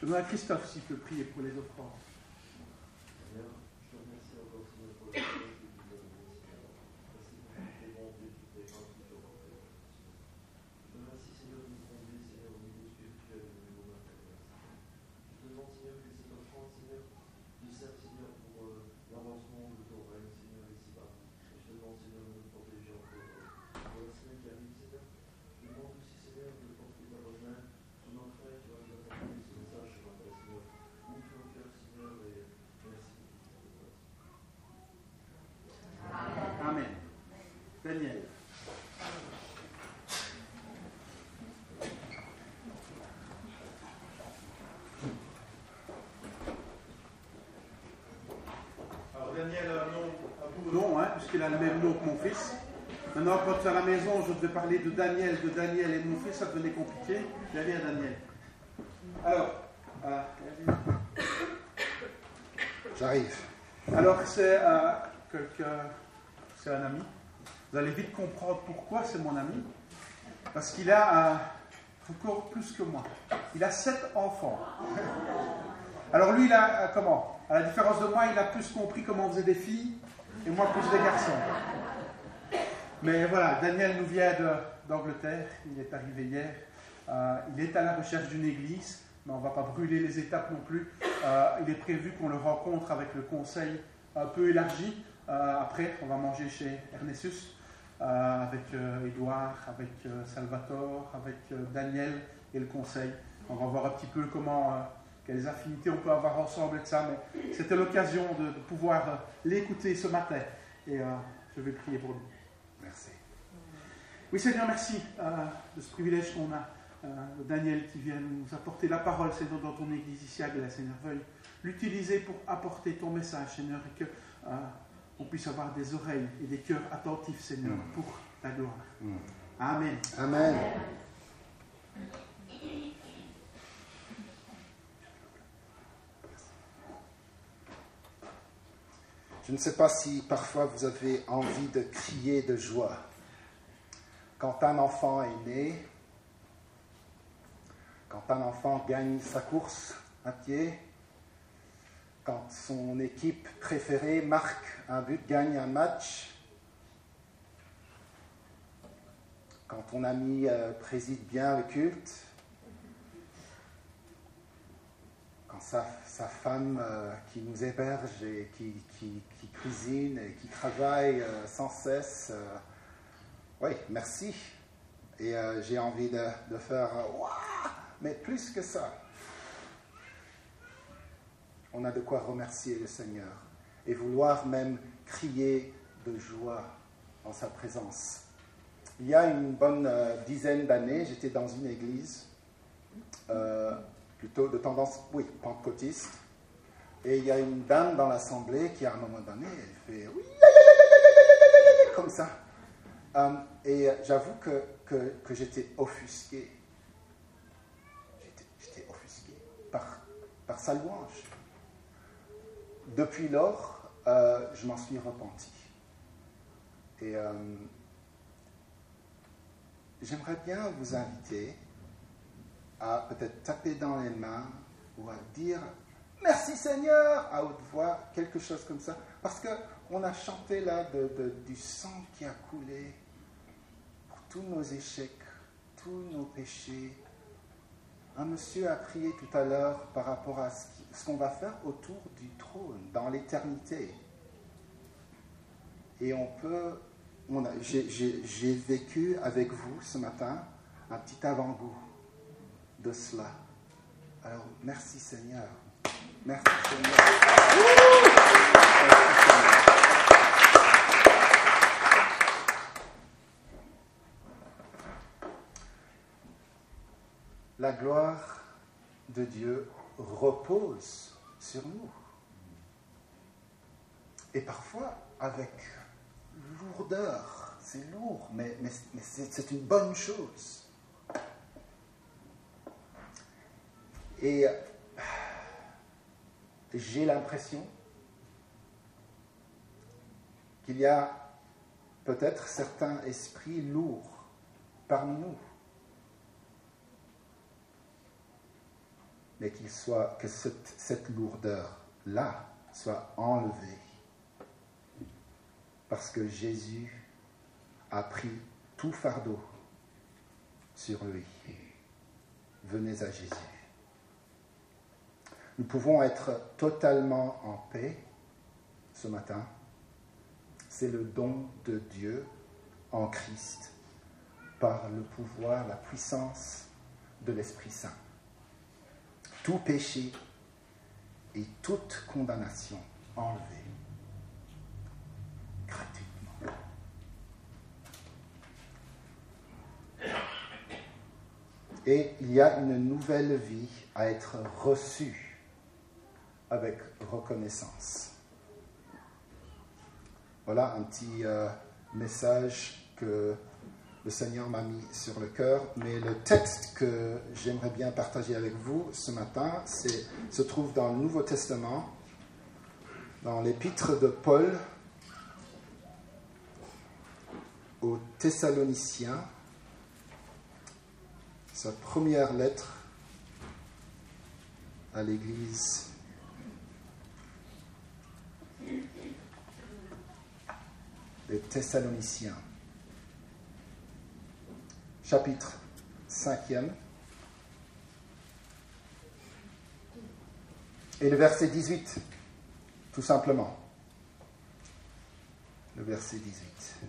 Je demande à Christophe s'il peut prier pour les offrandes. Seigneur, je te remercie encore, Seigneur, pour la grâce que tu nous donnes, Seigneur. Merci pour toutes tes bontés, toutes tes grâces que tu as offert. Je te remercie, Seigneur, de nous conduire, Seigneur, au niveau spirituel et au niveau matériel. Je te demande, Seigneur, que cette offrande, Seigneur, nous serve, Seigneur, pour l'avancement de ton règne, Seigneur, ici-bas. Et je te demande, Seigneur, de nous protéger encore pour la semaine qui arrive, Seigneur. Je te demande aussi, Seigneur, de porter ta bonne main sur nos frères qui vont nous apporter ce message ce matin, Seigneur. Ouvre nos cœurs, Seigneur, et merci. Amen. Daniel. Alors Daniel a un nom à bout. Non, hein, puisqu'il a le même nom que mon fils. Maintenant, quand à la maison, je devais parler de Daniel et de mon fils, ça devenait compliqué. J'allais à Daniel. Alors, J'arrive. alors c'est c'est un ami. Vous allez vite comprendre pourquoi c'est mon ami. Parce qu'il a encore plus que moi. Il a 7 enfants. Alors lui, il a comment? À la différence de moi, il a plus compris comment on faisait des filles et moi plus des garçons. Mais voilà, Daniel nous vient d'Angleterre. Il est arrivé hier. Il est à la recherche d'une église, mais on ne va pas brûler les étapes non plus. Il est prévu qu'on le rencontre avec le conseil un peu élargi. Après, on va manger chez Ernestus, avec Édouard, avec Salvatore, avec Daniel et le conseil. On va voir un petit peu quelles affinités on peut avoir ensemble et de ça. Mais c'était l'occasion de pouvoir l'écouter ce matin. Et je vais prier pour lui. Merci. Oui, Seigneur, merci de ce privilège qu'on a. Daniel qui vient nous apporter la parole, Seigneur, dans ton église ici à Glais, Seigneur. Veuille l'utiliser pour apporter ton message, Seigneur, et que on puisse avoir des oreilles et des cœurs attentifs, Seigneur, pour ta gloire. Amen. Amen. Je ne sais pas si parfois vous avez envie de crier de joie. Quand un enfant est né, quand un enfant gagne sa course à pied, quand son équipe préférée marque un but, gagne un match, quand ton ami préside bien le culte, quand sa femme qui nous héberge et qui cuisine et qui travaille sans cesse, oui, merci. Et j'ai envie de faire waouh, mais plus que ça. On a de quoi remercier le Seigneur et vouloir même crier de joie en sa présence. Il y a une bonne dizaine d'années, j'étais dans une église, plutôt de tendance, pentecôtiste, et il y a une dame dans l'assemblée qui, à un moment donné, elle fait oui, comme ça. Et j'avoue que j'étais offusqué. J'étais offusqué par sa louange. Depuis lors, je m'en suis repenti. Et j'aimerais bien vous inviter à peut-être taper dans les mains ou à dire « Merci Seigneur » à haute voix, quelque chose comme ça. Parce qu'on a chanté là du sang qui a coulé pour tous nos échecs, tous nos péchés. Un monsieur a prié tout à l'heure par rapport à ce qu'on va faire autour du trône, dans l'éternité. Et j'ai vécu avec vous ce matin un petit avant-goût de cela. Alors, merci Seigneur. Merci Seigneur. Merci Seigneur. La gloire de Dieu repose sur nous. Et parfois avec lourdeur. C'est lourd, mais c'est une bonne chose. Et j'ai l'impression qu'il y a peut-être certains esprits lourds parmi nous. mais que cette lourdeur-là soit enlevée. Parce que Jésus a pris tout fardeau sur lui. Venez à Jésus. Nous pouvons être totalement en paix ce matin. C'est le don de Dieu en Christ par le pouvoir, la puissance de l'Esprit Saint. Tout péché et toute condamnation enlevée gratuitement. Et il y a une nouvelle vie à être reçue avec reconnaissance. Voilà un petit message que le Seigneur m'a mis sur le cœur, mais le texte que j'aimerais bien partager avec vous ce matin se trouve dans le Nouveau Testament, dans l'épître de Paul aux Thessaloniciens, sa première lettre à l'Église. Les Thessaloniciens, chapitre 5e, et le verset 18, tout simplement. Le verset 18.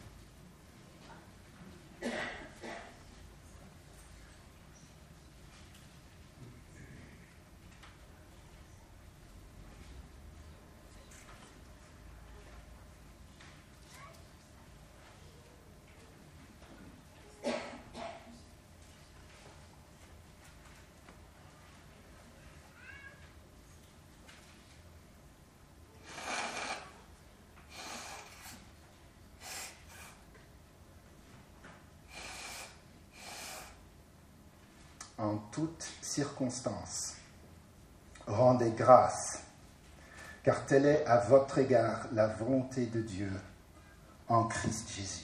En toutes circonstances, rendez grâce, car telle est à votre égard la volonté de Dieu en Christ Jésus.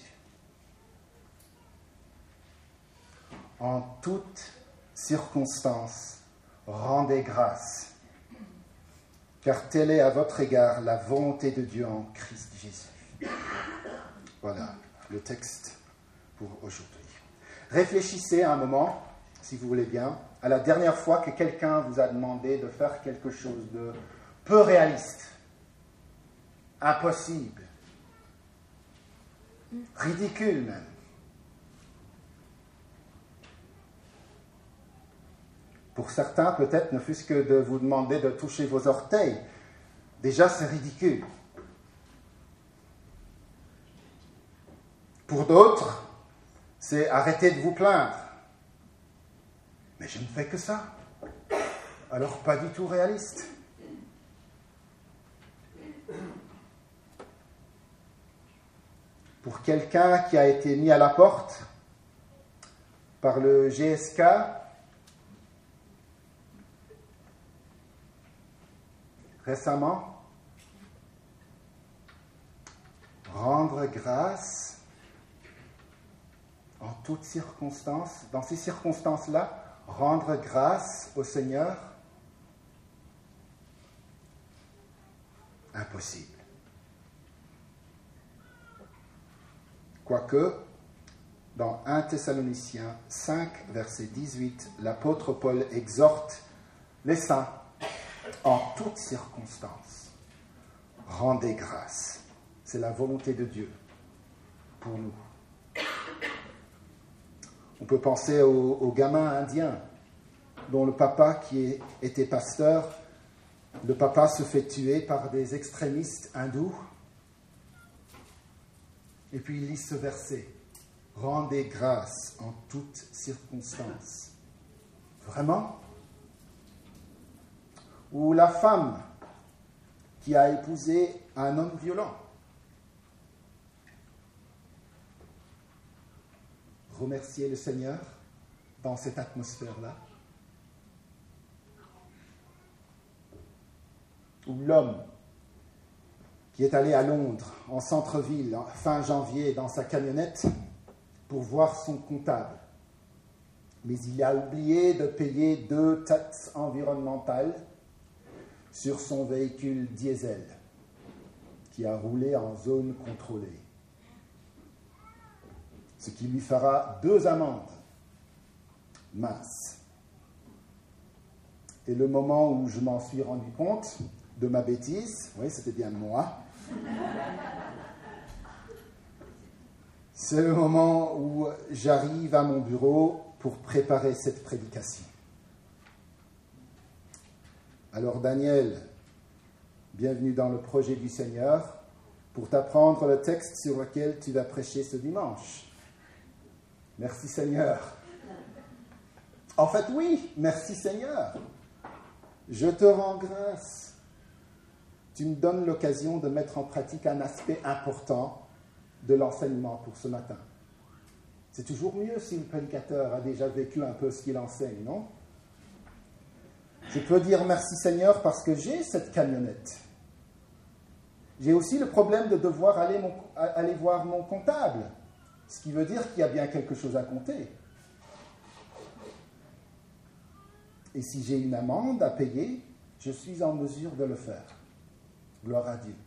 En toutes circonstances, rendez grâce, car telle est à votre égard la volonté de Dieu en Christ Jésus. Voilà le texte pour aujourd'hui. Réfléchissez un moment, si vous voulez bien, à la dernière fois que quelqu'un vous a demandé de faire quelque chose de peu réaliste, impossible, ridicule même. Pour certains, peut-être, ne fût-ce que de vous demander de toucher vos orteils. Déjà, c'est ridicule. Pour d'autres, c'est arrêter de vous plaindre. Mais je ne fais que ça. Alors, pas du tout réaliste. Pour quelqu'un qui a été mis à la porte par le GSK, récemment, rendre grâce en toutes circonstances, dans ces circonstances-là, rendre grâce au Seigneur, impossible. Quoique, dans 1 Thessaloniciens 5, verset 18, l'apôtre Paul exhorte les saints en toutes circonstances. Rendez grâce. C'est la volonté de Dieu pour nous. On peut penser aux gamins indiens dont le papa, qui était pasteur, le papa se fait tuer par des extrémistes hindous. Et puis il lit ce verset. Rendez grâce en toutes circonstances. Vraiment ? Ou la femme qui a épousé un homme violent. Remercier le Seigneur dans cette atmosphère-là. Ou l'homme qui est allé à Londres, en centre-ville, fin janvier, dans sa camionnette, pour voir son comptable. Mais il a oublié de payer 2 taxes environnementales sur son véhicule diesel qui a roulé en zone contrôlée. Ce qui lui fera 2 amendes minces. Et le moment où je m'en suis rendu compte de ma bêtise, oui, c'était bien moi, c'est le moment où j'arrive à mon bureau pour préparer cette prédication. Alors Daniel, bienvenue dans le projet du Seigneur pour t'apprendre le texte sur lequel tu vas prêcher ce dimanche. Merci Seigneur. En fait, oui, merci Seigneur. Je te rends grâce. Tu me donnes l'occasion de mettre en pratique un aspect important de l'enseignement pour ce matin. C'est toujours mieux si le prédicateur a déjà vécu un peu ce qu'il enseigne, non? Je peux dire merci Seigneur parce que j'ai cette camionnette. J'ai aussi le problème de devoir aller voir mon comptable, ce qui veut dire qu'il y a bien quelque chose à compter. Et si j'ai une amende à payer, je suis en mesure de le faire. Gloire à Dieu.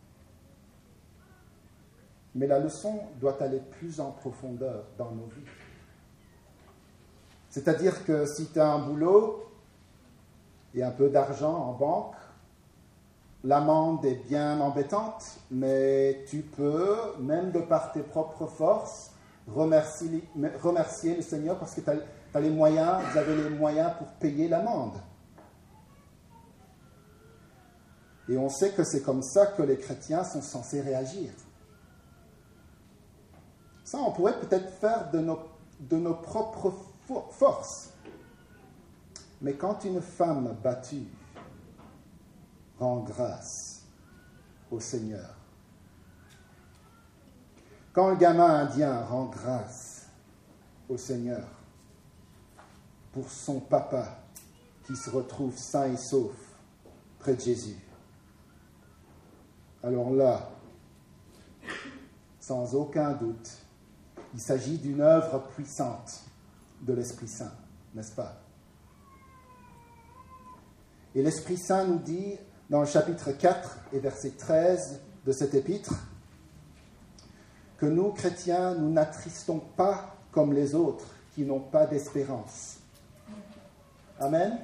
Mais la leçon doit aller plus en profondeur dans nos vies. C'est-à-dire que si tu as un boulot et un peu d'argent en banque, l'amende est bien embêtante, mais tu peux, même de par tes propres forces, remercier le Seigneur parce que tu as les moyens, vous avez les moyens pour payer l'amende. Et on sait que c'est comme ça que les chrétiens sont censés réagir. Ça, on pourrait peut-être faire de nos propres forces. Mais quand une femme battue rend grâce au Seigneur, quand un gamin indien rend grâce au Seigneur pour son papa qui se retrouve sain et sauf près de Jésus, alors là, sans aucun doute, il s'agit d'une œuvre puissante de l'Esprit Saint, n'est-ce pas? Et l'Esprit Saint nous dit, dans le chapitre 4 et verset 13 de cet épître, que nous, chrétiens, nous n'attristons pas comme les autres qui n'ont pas d'espérance. Amen.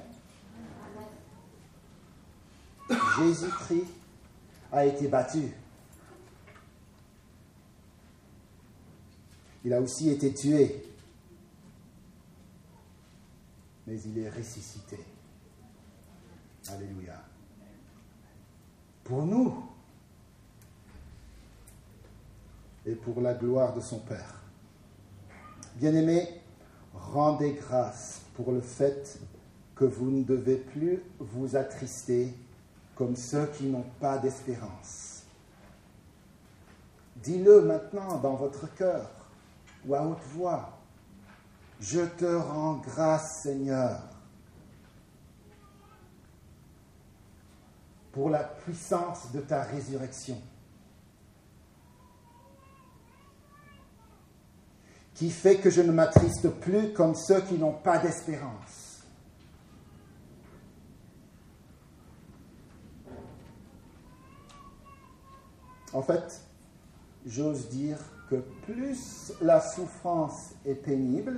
Jésus-Christ a été battu. Il a aussi été tué. Mais il est ressuscité. Alléluia. Pour nous et pour la gloire de son Père. Bien-aimés, rendez grâce pour le fait que vous ne devez plus vous attrister comme ceux qui n'ont pas d'espérance. Dis-le maintenant dans votre cœur ou à haute voix. Je te rends grâce, Seigneur, pour la puissance de ta résurrection, qui fait que je ne m'attriste plus comme ceux qui n'ont pas d'espérance. En fait, j'ose dire que plus la souffrance est pénible,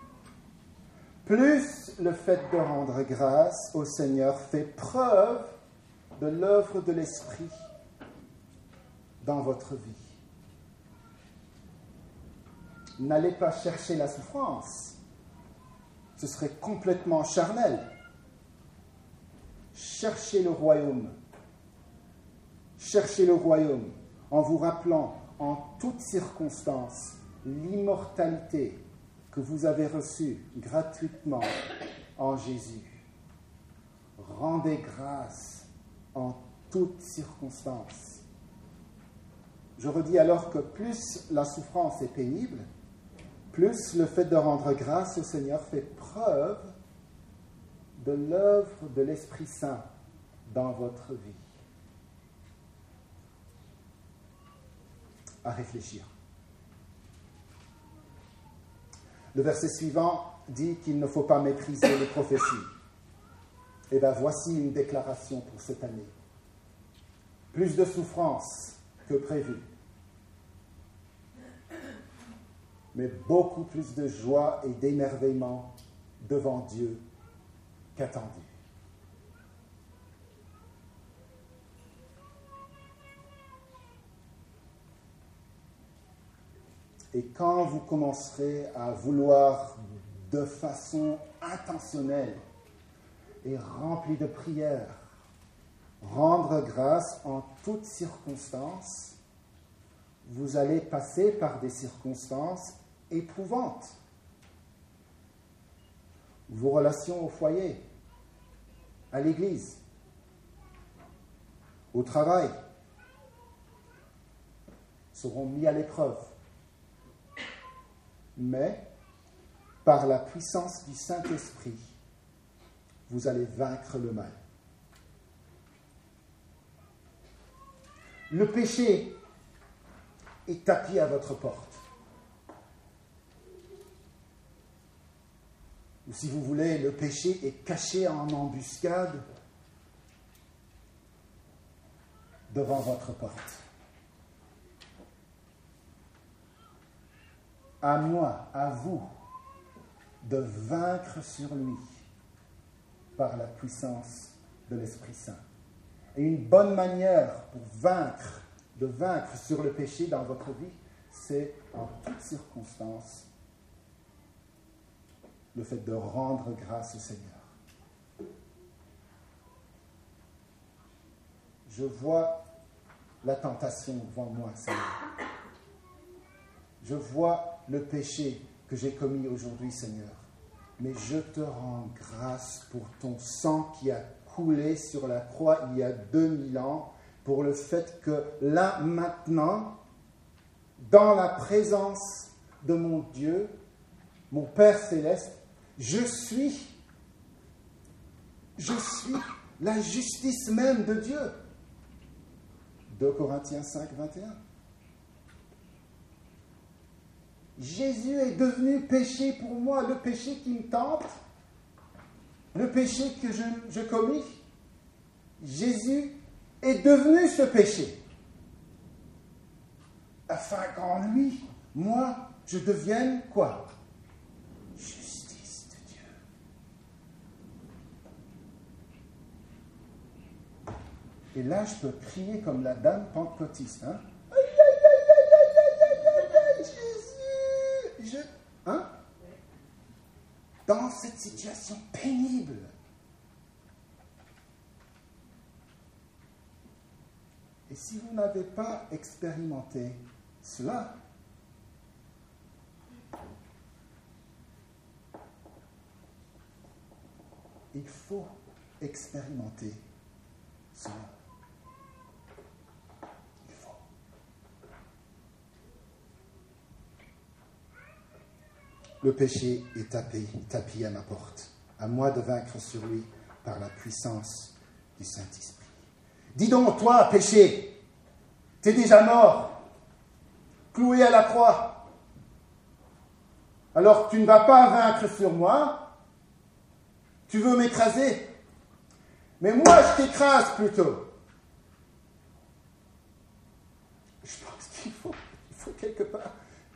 plus le fait de rendre grâce au Seigneur fait preuve de l'œuvre de l'Esprit dans votre vie. N'allez pas chercher la souffrance, ce serait complètement charnel. Cherchez le royaume. Cherchez le royaume en vous rappelant en toutes circonstances l'immortalité que vous avez reçue gratuitement en Jésus. Rendez grâce en toutes circonstances. Je redis alors que plus la souffrance est pénible, plus le fait de rendre grâce au Seigneur fait preuve de l'œuvre de l'Esprit Saint dans votre vie. À réfléchir. Le verset suivant dit qu'il ne faut pas mépriser les prophéties. Et bien voici une déclaration pour cette année. Plus de souffrance que prévu, mais beaucoup plus de joie et d'émerveillement devant Dieu qu'attendu. Et quand vous commencerez à vouloir de façon intentionnelle et remplie de prières rendre grâce en toutes circonstances, vous allez passer par des circonstances éprouvantes. Vos relations au foyer, à l'église, au travail seront mis à l'épreuve. Mais, par la puissance du Saint-Esprit, vous allez vaincre le mal. Le péché est tapis à votre porte. Ou si vous voulez, le péché est caché en embuscade devant votre porte. À moi, à vous, de vaincre sur lui par la puissance de l'Esprit Saint. Et une bonne manière pour de vaincre sur le péché dans votre vie, c'est en toutes circonstances le fait de rendre grâce au Seigneur. Je vois la tentation devant moi, Seigneur. Je vois le péché que j'ai commis aujourd'hui, Seigneur. Mais je te rends grâce pour ton sang qui a coulé sur la croix il y a 2000 ans, pour le fait que là, maintenant, dans la présence de mon Dieu, mon Père céleste, je suis la justice même de Dieu. 2 Corinthiens 5, 21. Jésus est devenu péché pour moi, le péché qui me tente, le péché que je commis. Jésus est devenu ce péché, afin qu'en lui, moi, je devienne quoi? Justice de Dieu. Et là, je peux crier comme la dame pentecôtiste, hein? Dans cette situation pénible. Et si vous n'avez pas expérimenté cela, il faut expérimenter cela. Il faut. Le péché est tapis à ma porte. À moi de vaincre sur lui par la puissance du Saint-Esprit. Dis donc, toi, péché, t'es déjà mort, cloué à la croix. Alors tu ne vas pas vaincre sur moi, tu veux m'écraser. Mais moi, je t'écrase plutôt. Je pense qu'il faut quelque part.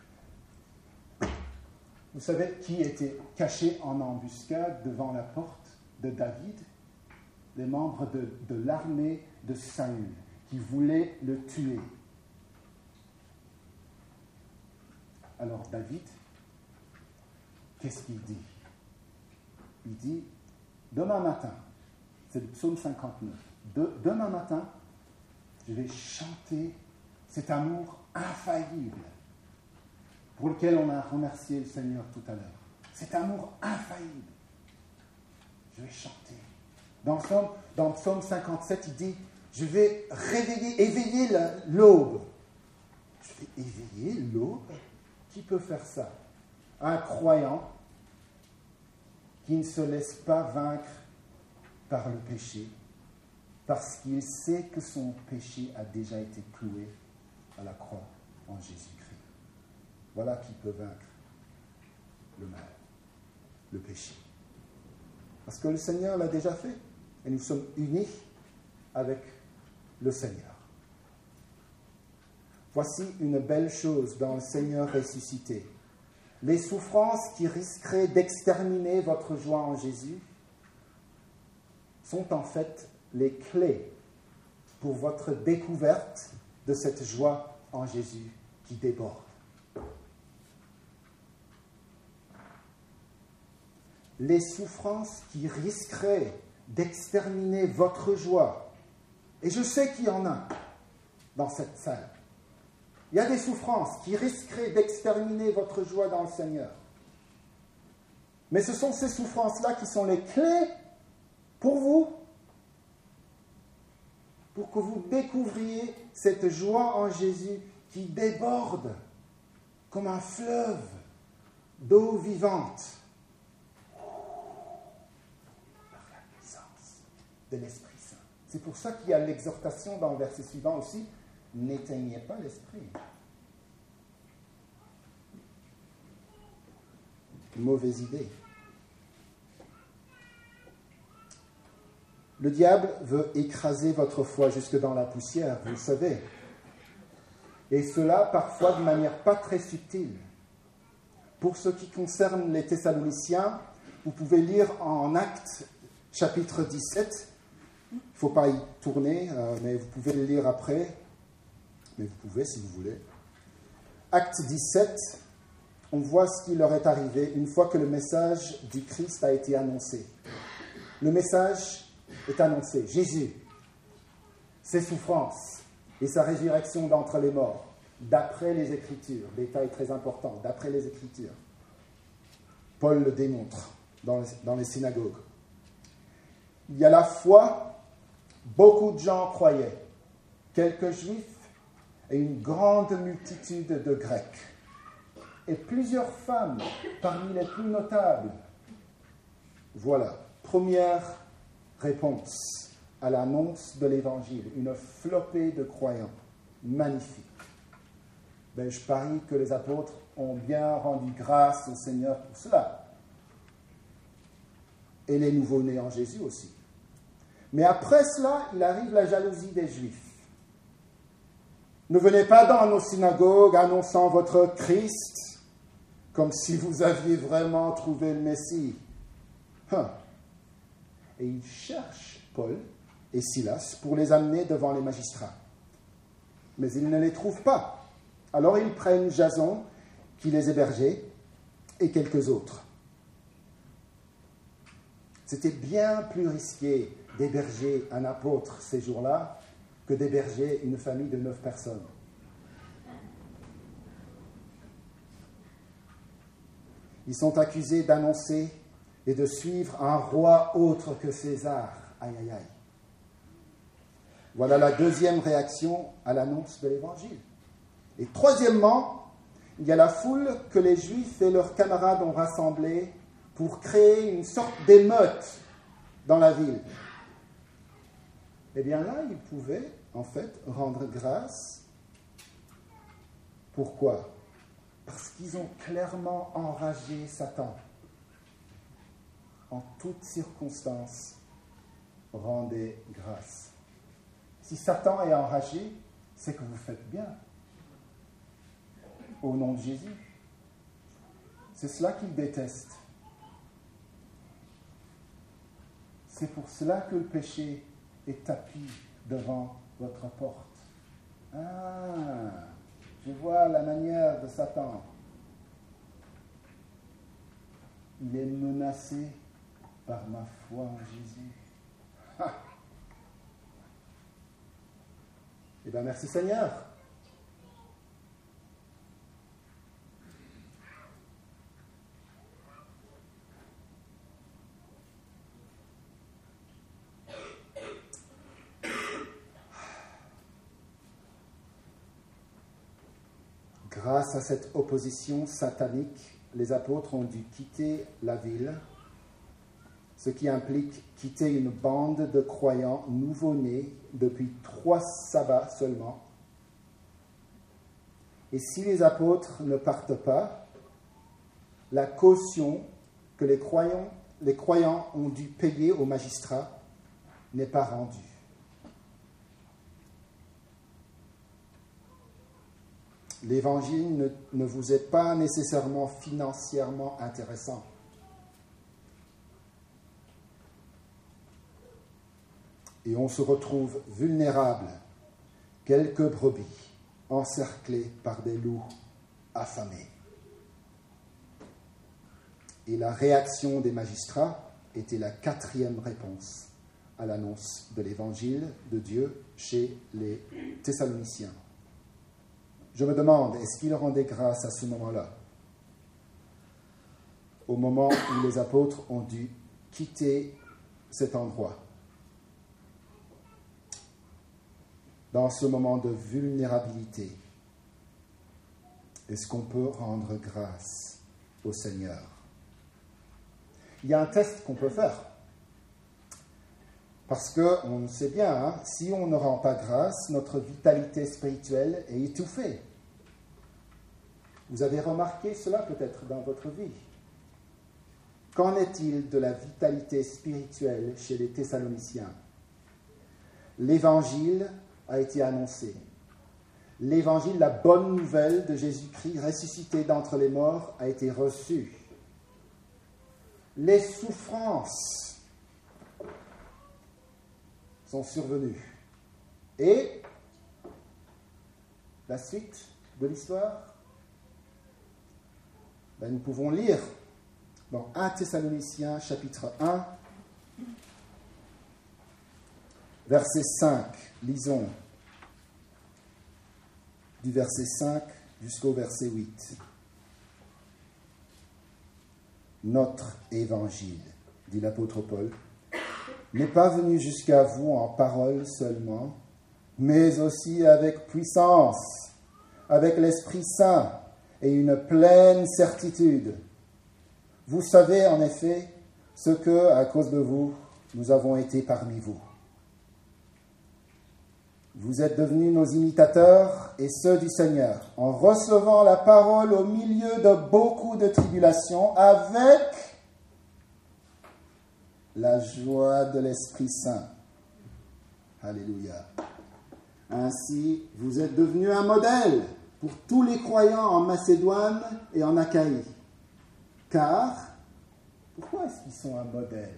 Vous savez qui était caché en embuscade devant la porte de David? Les membres de l'armée de Saül, qui voulaient le tuer. Alors David, qu'est-ce qu'il dit? Il dit, demain matin, c'est le psaume 59, demain matin, je vais chanter cet amour infaillible pour lequel on a remercié le Seigneur tout à l'heure. Cet amour infaillible. Je vais chanter. Dans le psaume 57, il dit, je vais éveiller l'aube. Je vais éveiller l'aube? Qui peut faire ça? Un croyant qui ne se laisse pas vaincre par le péché, parce qu'il sait que son péché a déjà été cloué à la croix en Jésus-Christ. Voilà qui peut vaincre le mal. le péché. Parce que le Seigneur l'a déjà fait. Et nous sommes unis avec le Seigneur. Voici une belle chose dans le Seigneur ressuscité. Les souffrances qui risqueraient d'exterminer votre joie en Jésus sont en fait les clés pour votre découverte de cette joie en Jésus qui déborde. Les souffrances qui risqueraient d'exterminer votre joie, et je sais qu'il y en a dans cette salle, il y a des souffrances qui risqueraient d'exterminer votre joie dans le Seigneur. Mais ce sont ces souffrances-là qui sont les clés pour vous, pour que vous découvriez cette joie en Jésus qui déborde comme un fleuve d'eau vivante par la puissance de l'Esprit Saint. C'est pour ça qu'il y a l'exhortation dans le verset suivant aussi, n'éteignez pas l'esprit. Mauvaise idée. Le diable veut écraser votre foi jusque dans la poussière, vous le savez. Et cela parfois de manière pas très subtile. Pour ce qui concerne les Thessaloniciens, vous pouvez lire en Actes chapitre 17. Il ne faut pas y tourner, mais vous pouvez le lire après. Mais vous pouvez si vous voulez. Acte 17, on voit ce qui leur est arrivé une fois que le message du Christ a été annoncé. Le message est annoncé. Jésus, ses souffrances et sa résurrection d'entre les morts, d'après les Écritures. Détail très important, d'après les Écritures. Paul le démontre dans les synagogues. Il y a la foi, beaucoup de gens croyaient, quelques juifs et une grande multitude de Grecs. Et plusieurs femmes parmi les plus notables. Voilà, première réponse à l'annonce de l'Évangile, une flopée de croyants. Magnifique. Ben, je parie que les apôtres ont bien rendu grâce au Seigneur pour cela. Et les nouveau-nés en Jésus aussi. Mais après cela, il arrive la jalousie des Juifs. Ne venez pas dans nos synagogues annonçant votre Christ comme si vous aviez vraiment trouvé le Messie. Et ils cherchent Paul et Silas pour les amener devant les magistrats. Mais ils ne les trouvent pas. Alors ils prennent Jason, qui les hébergeait, et quelques autres. C'était bien plus risqué d'héberger un apôtre ces jours-là que d'héberger une famille de 9 personnes. Ils sont accusés d'annoncer et de suivre un roi autre que César. Aïe, aïe, aïe. Voilà la deuxième réaction à l'annonce de l'Évangile. Et troisièmement, il y a la foule que les Juifs et leurs camarades ont rassemblée pour créer une sorte d'émeute dans la ville. Eh bien là, ils pouvaient en fait rendre grâce. Pourquoi ? Parce qu'ils ont clairement enragé Satan. En toutes circonstances, rendez grâce. Si Satan est enragé, c'est que vous faites bien. Au nom de Jésus. C'est cela qu'il déteste. C'est pour cela que le péché est tapi devant votre porte. Ah, je vois la manière de Satan. Il est menacé par ma foi en Jésus. Ah. Eh bien, merci Seigneur. Grâce à cette opposition satanique, les apôtres ont dû quitter la ville, ce qui implique quitter une bande de croyants nouveau-nés depuis 3 sabbats seulement. Et si les apôtres ne partent pas, la caution que les croyants ont dû payer au magistrat n'est pas rendu. L'Évangile ne vous est pas nécessairement financièrement intéressant. Et on se retrouve vulnérable, quelques brebis, encerclés par des loups affamés. Et la réaction des magistrats était la 4e réponse à l'annonce de l'Évangile de Dieu chez les Thessaloniciens. Je me demande, est-ce qu'ils rendaient grâce à ce moment-là? Au moment où les apôtres ont dû quitter cet endroit. Dans ce moment de vulnérabilité, est-ce qu'on peut rendre grâce au Seigneur? Il y a un test qu'on peut faire. Parce qu'on sait bien, si on ne rend pas grâce, notre vitalité spirituelle est étouffée. Vous avez remarqué cela peut-être dans votre vie. Qu'en est-il de la vitalité spirituelle chez les Thessaloniciens? L'Évangile a été annoncé. L'Évangile, la bonne nouvelle de Jésus-Christ ressuscité d'entre les morts, a été reçue. Les souffrances sont survenues. Et la suite de l'histoire, nous pouvons lire dans 1 Thessaloniciens chapitre 1, verset 5. Lisons du verset 5 jusqu'au verset 8. Notre évangile, dit l'apôtre Paul, n'est pas venu jusqu'à vous en parole seulement, mais aussi avec puissance, avec l'Esprit Saint et une pleine certitude. Vous savez en effet ce que, à cause de vous, nous avons été parmi vous. Vous êtes devenus nos imitateurs et ceux du Seigneur, en recevant la parole au milieu de beaucoup de tribulations, avec la joie de l'Esprit Saint. Alléluia. Ainsi, vous êtes devenus un modèle pour tous les croyants en Macédoine et en Achaïe. Car, pourquoi est-ce qu'ils sont un modèle?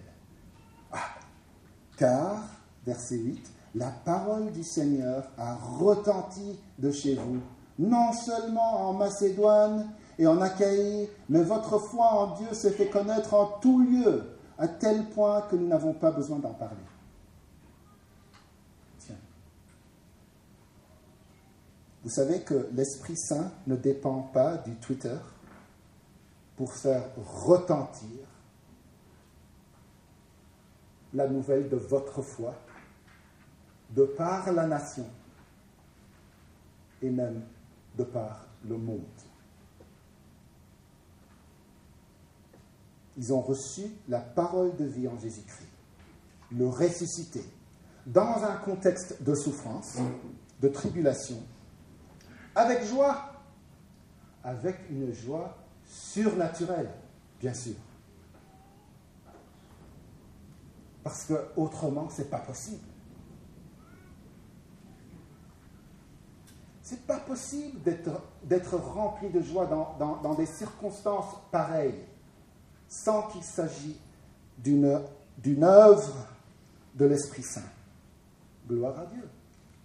Car, verset 8, la parole du Seigneur a retenti de chez vous, non seulement en Macédoine et en Achaïe, mais votre foi en Dieu s'est fait connaître en tout lieu, à tel point que nous n'avons pas besoin d'en parler. Tiens. Vous savez que l'Esprit Saint ne dépend pas du Twitter pour faire retentir la nouvelle de votre foi de par la nation et même de par le monde. Ils ont reçu la parole de vie en Jésus-Christ, le ressuscité, dans un contexte de souffrance, de tribulation, avec joie, avec une joie surnaturelle, bien sûr. Parce que autrement, ce n'est pas possible. Ce n'est pas possible d'être rempli de joie dans des circonstances pareilles, sans qu'il s'agisse d'une œuvre de l'Esprit Saint. Gloire à Dieu.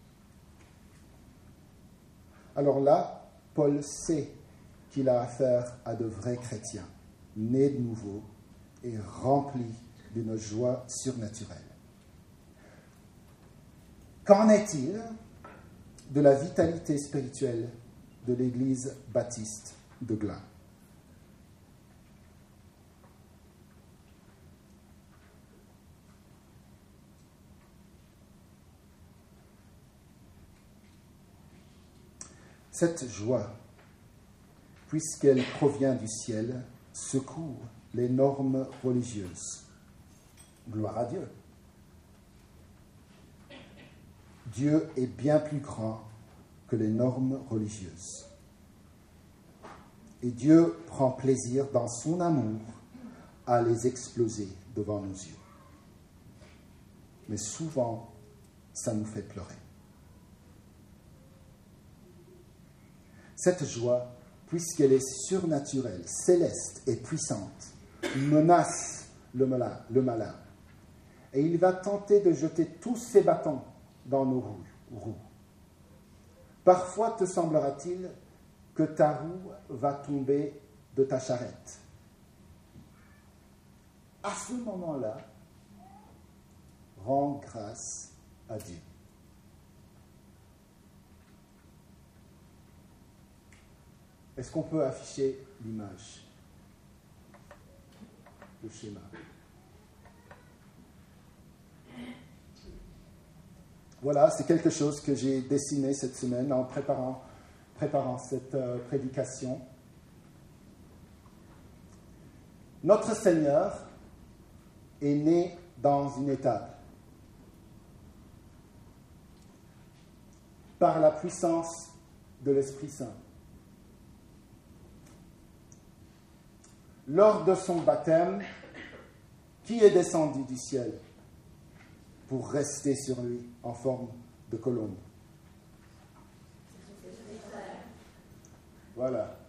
Alors là, Paul sait qu'il a affaire à de vrais chrétiens, nés de nouveau et remplis d'une joie surnaturelle. Qu'en est-il de la vitalité spirituelle de l'Église baptiste de Glun? Cette joie, puisqu'elle provient du ciel, secoue les normes religieuses. Gloire à Dieu. Dieu est bien plus grand que les normes religieuses. Et Dieu prend plaisir dans son amour à les exploser devant nos yeux. Mais souvent, ça nous fait pleurer. Cette joie, puisqu'elle est surnaturelle, céleste et puissante, menace le malin. Et il va tenter de jeter tous ses bâtons dans nos roues. Parfois te semblera-t-il que ta roue va tomber de ta charrette. À ce moment-là, rends grâce à Dieu. Est-ce qu'on peut afficher l'image, le schéma? Voilà, c'est quelque chose que j'ai dessiné cette semaine en préparant cette prédication. Notre Seigneur est né dans une étable. Par la puissance de l'Esprit Saint. Lors de son baptême, qui est descendu du ciel pour rester sur lui en forme de colombe? Voilà.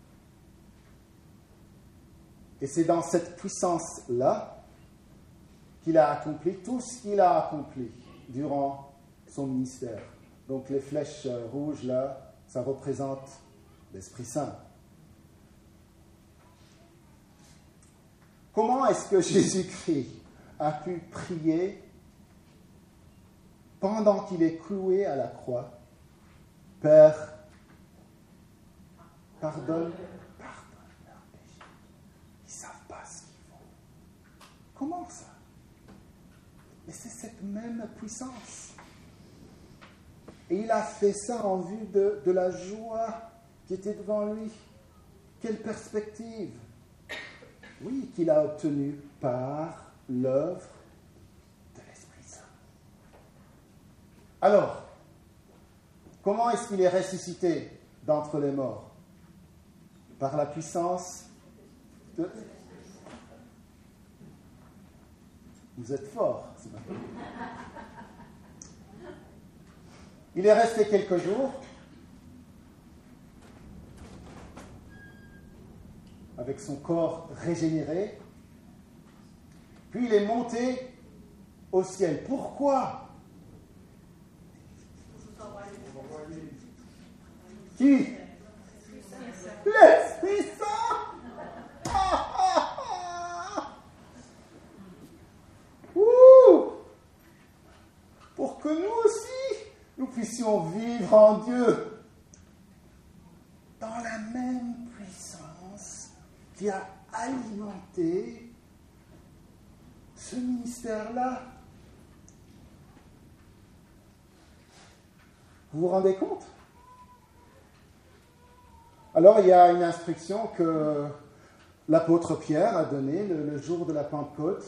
Et c'est dans cette puissance-là qu'il a accompli tout ce qu'il a accompli durant son ministère. Donc les flèches rouges, là, ça représente l'Esprit Saint. Comment est-ce que Jésus-Christ a pu prier pendant qu'il est cloué à la croix? Père, pardonne leurs péchés. Ils ne savent pas ce qu'ils font. Comment ça? Mais c'est cette même puissance. Et il a fait ça en vue de la joie qui était devant lui. Quelle perspective! Oui, qu'il a obtenue par l'œuvre de l'Esprit Saint. Alors, comment est-ce qu'il est ressuscité d'entre les morts? Par la puissance de... Vous êtes forts ce matin. Il est resté quelques jours avec son corps régénéré, puis il est monté au ciel. Pourquoi? Qui? L'Esprit Saint! Pour que nous aussi, nous puissions vivre en Dieu dans la même puissance qui a alimenté ce ministère-là. Vous vous rendez compte? Alors, il y a une instruction que l'apôtre Pierre a donnée le jour de la Pentecôte.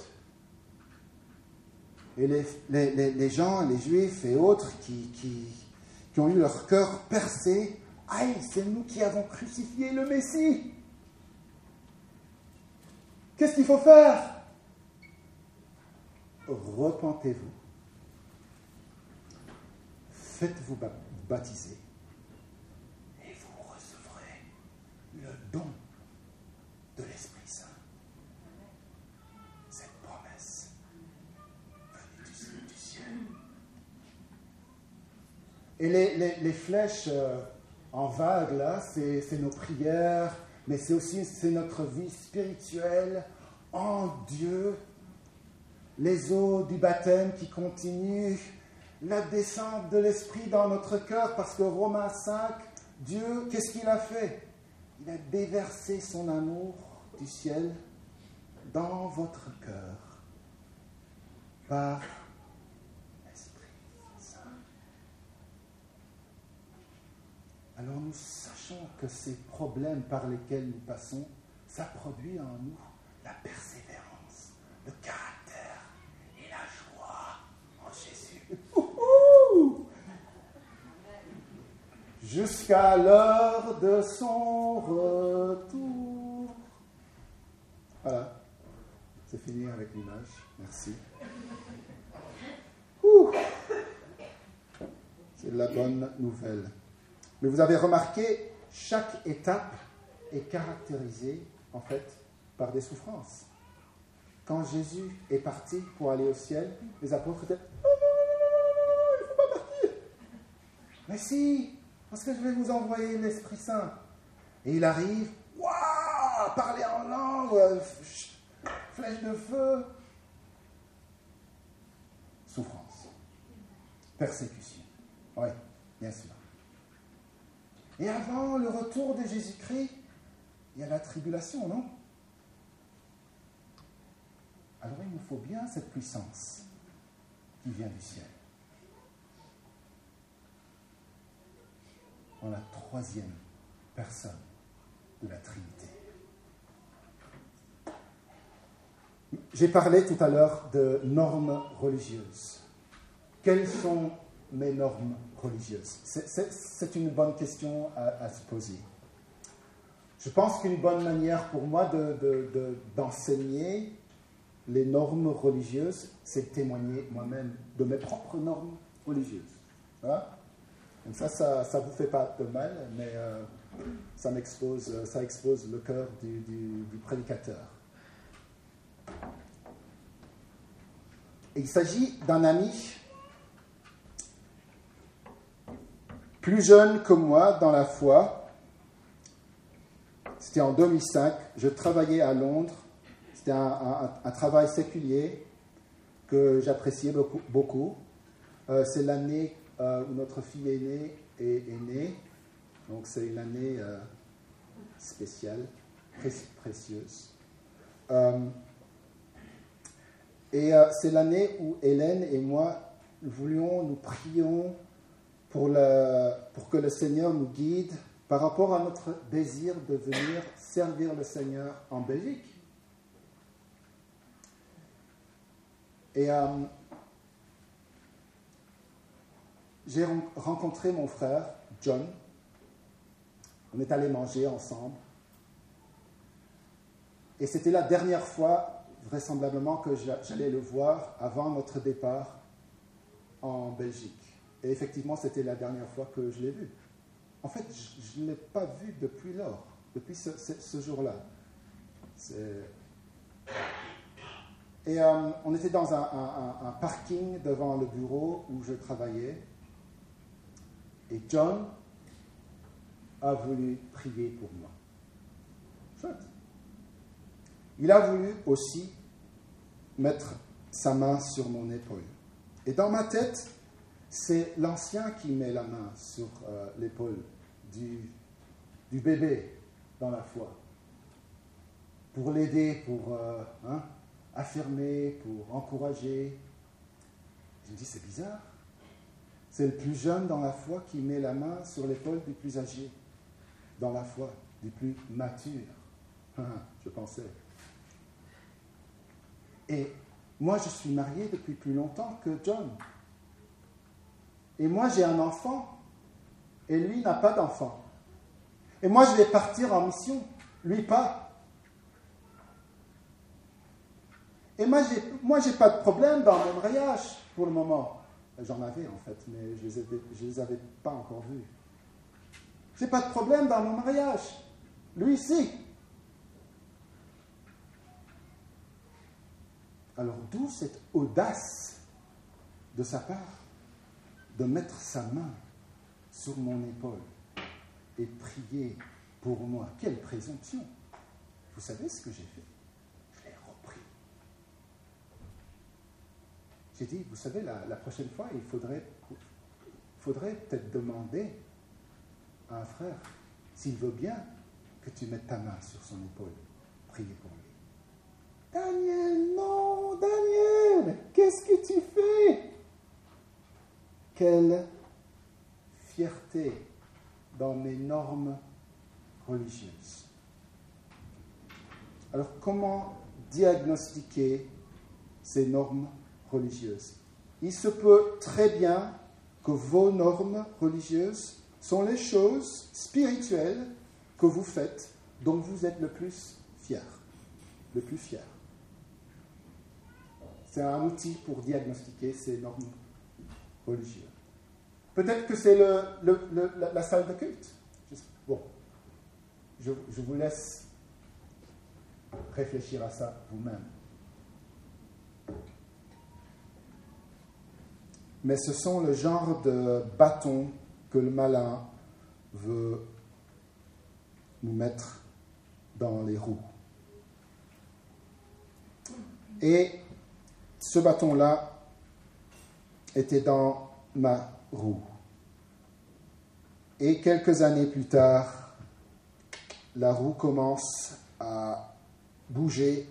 Et les gens, les Juifs et autres qui ont eu leur cœur percé, « Aïe, c'est nous qui avons crucifié le Messie !» Qu'est-ce qu'il faut faire? Repentez-vous. Faites-vous baptiser. Et vous recevrez le don de l'Esprit Saint. Cette promesse venue du ciel. Et les flèches en vague, là, c'est nos prières, mais c'est notre vie spirituelle en Dieu. Les eaux du baptême qui continuent, la descente de l'Esprit dans notre cœur, parce que Romains 5, Dieu, qu'est-ce qu'il a fait? Il a déversé son amour du ciel dans votre cœur par l'Esprit Saint. Alors nous sachons que ces problèmes par lesquels nous passons, ça produit en nous la persévérance, le caractère et la joie en Jésus. Jusqu'à l'heure de son retour. Voilà. C'est fini avec l'image. Merci. Ouh. C'est la bonne nouvelle. Mais vous avez remarqué, chaque étape est caractérisée, en fait, par des souffrances. Quand Jésus est parti pour aller au ciel, les apôtres étaient « il ne faut pas partir !» « Mais si, parce que je vais vous envoyer l'Esprit Saint. » Et il arrive, « Waouh, parler en langue, flèche de feu. » Souffrance, persécution. Oui, bien sûr. Et avant le retour de Jésus-Christ, il y a la tribulation, non? Alors il nous faut bien cette puissance qui vient du ciel. En la troisième personne de la Trinité. J'ai parlé tout à l'heure de normes religieuses. Quelles sont mes normes religieuses? C'est une bonne question à se poser. Je pense qu'une bonne manière pour moi d'enseigner les normes religieuses, c'est de témoigner moi-même de mes propres normes religieuses. Voilà. Comme ça ne vous fait pas de mal, mais ça expose le cœur du prédicateur. Et il s'agit d'un ami plus jeune que moi dans la foi. C'était en 2005. Je travaillais à Londres. C'était un travail séculier que j'appréciais beaucoup. C'est l'année où notre fille aînée est née. Donc c'est une année spéciale, précieuse. Et c'est l'année où Hélène et moi, nous prions pour que le Seigneur nous guide par rapport à notre désir de venir servir le Seigneur en Belgique. Et j'ai rencontré mon frère, John. On est allé manger ensemble. Et c'était la dernière fois, vraisemblablement, que j'allais le voir avant notre départ en Belgique. Et effectivement, c'était la dernière fois que je l'ai vu. En fait, je ne l'ai pas vu depuis lors, depuis ce jour-là. Et on était dans un parking devant le bureau où je travaillais. Et John a voulu prier pour moi. Chouette. Il a voulu aussi mettre sa main sur mon épaule. Et dans ma tête, c'est l'ancien qui met la main sur l'épaule du bébé dans la foi. Pour l'aider, pour affirmer, pour encourager. Je me dis, c'est bizarre. C'est le plus jeune dans la foi qui met la main sur l'épaule du plus âgé dans la foi, du plus mature. Je pensais. Et moi, je suis marié depuis plus longtemps que John. Et moi, j'ai un enfant. Et lui n'a pas d'enfant. Et moi, je vais partir en mission. Lui, pas. Et moi, j'ai pas de problème dans mon mariage pour le moment. J'en avais en fait, mais je les avais pas encore vus. J'ai pas de problème dans mon mariage. Lui, si. Alors d'où cette audace de sa part de mettre sa main sur mon épaule et prier pour moi? Quelle présomption! Vous savez ce que j'ai fait? Je l'ai repris. J'ai dit, vous savez, la prochaine fois, il faudrait peut-être demander à un frère s'il veut bien que tu mettes ta main sur son épaule. Priez pour lui. Daniel, non, Daniel, qu'est-ce que tu fais? Quelle fierté dans mes normes religieuses. Alors, comment diagnostiquer ces normes religieuses? Il se peut très bien que vos normes religieuses sont les choses spirituelles que vous faites, dont vous êtes le plus fier. Le plus fier. C'est un outil pour diagnostiquer ces normes religieuses. Peut-être que c'est la salle de culte. Bon, je vous laisse réfléchir à ça vous-même. Mais ce sont le genre de bâtons que le malin veut nous mettre dans les roues. Et ce bâton-là était dans ma roue. Et quelques années plus tard, la roue commence à bouger.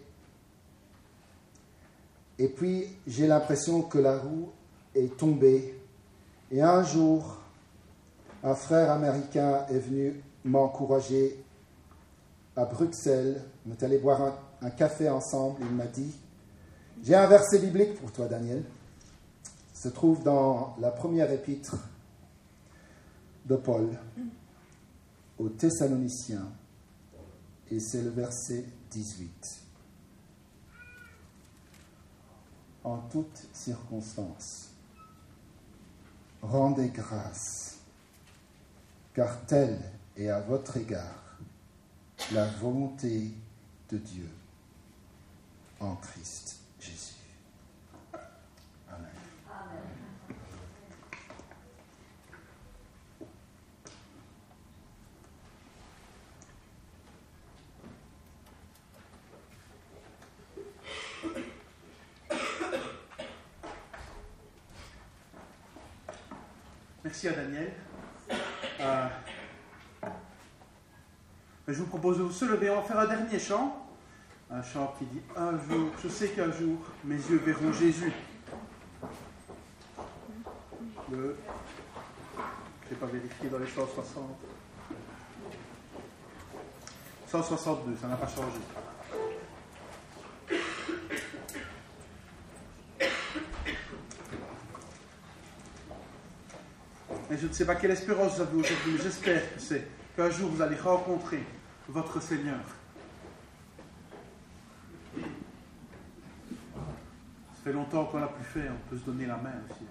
Et puis, j'ai l'impression que la roue est tombée. Et un jour, un frère américain est venu m'encourager à Bruxelles. On est allé boire un café ensemble. Il m'a dit, j'ai un verset biblique pour toi, Daniel. Il se trouve dans la première épître de Paul aux Thessaloniciens, et c'est le verset 18. En toutes circonstances, rendez grâce, car telle est à votre égard la volonté de Dieu en Christ Jésus. Amen. Amen. Merci à Daniel. Je vous propose de vous se lever. On va faire un dernier chant. Un chant qui dit « Un jour, je sais qu'un jour, mes yeux verront Jésus. » Je n'ai pas vérifié dans les 160. 162, ça n'a pas changé. Et je ne sais pas quelle espérance vous avez aujourd'hui, mais j'espère que c'est qu'un jour vous allez rencontrer votre Seigneur. Ça fait longtemps qu'on ne l'a plus fait, on peut se donner la main aussi.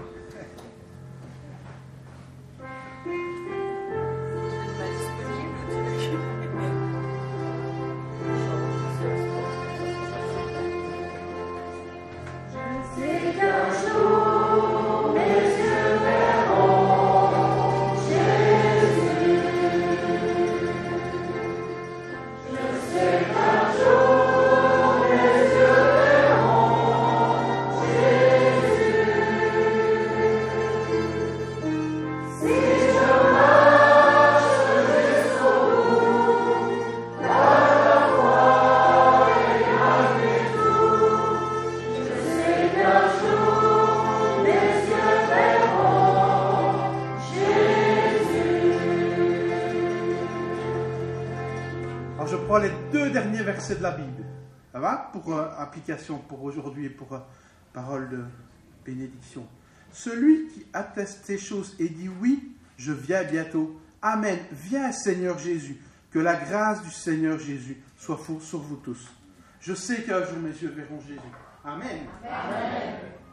Versets de la Bible, ça va, pour application pour aujourd'hui et pour parole de bénédiction. Celui qui atteste ces choses et dit oui, je viens bientôt. Amen. Viens Seigneur Jésus. Que la grâce du Seigneur Jésus soit sur vous tous. Je sais qu'un jour mes yeux verront Jésus. Amen. Amen.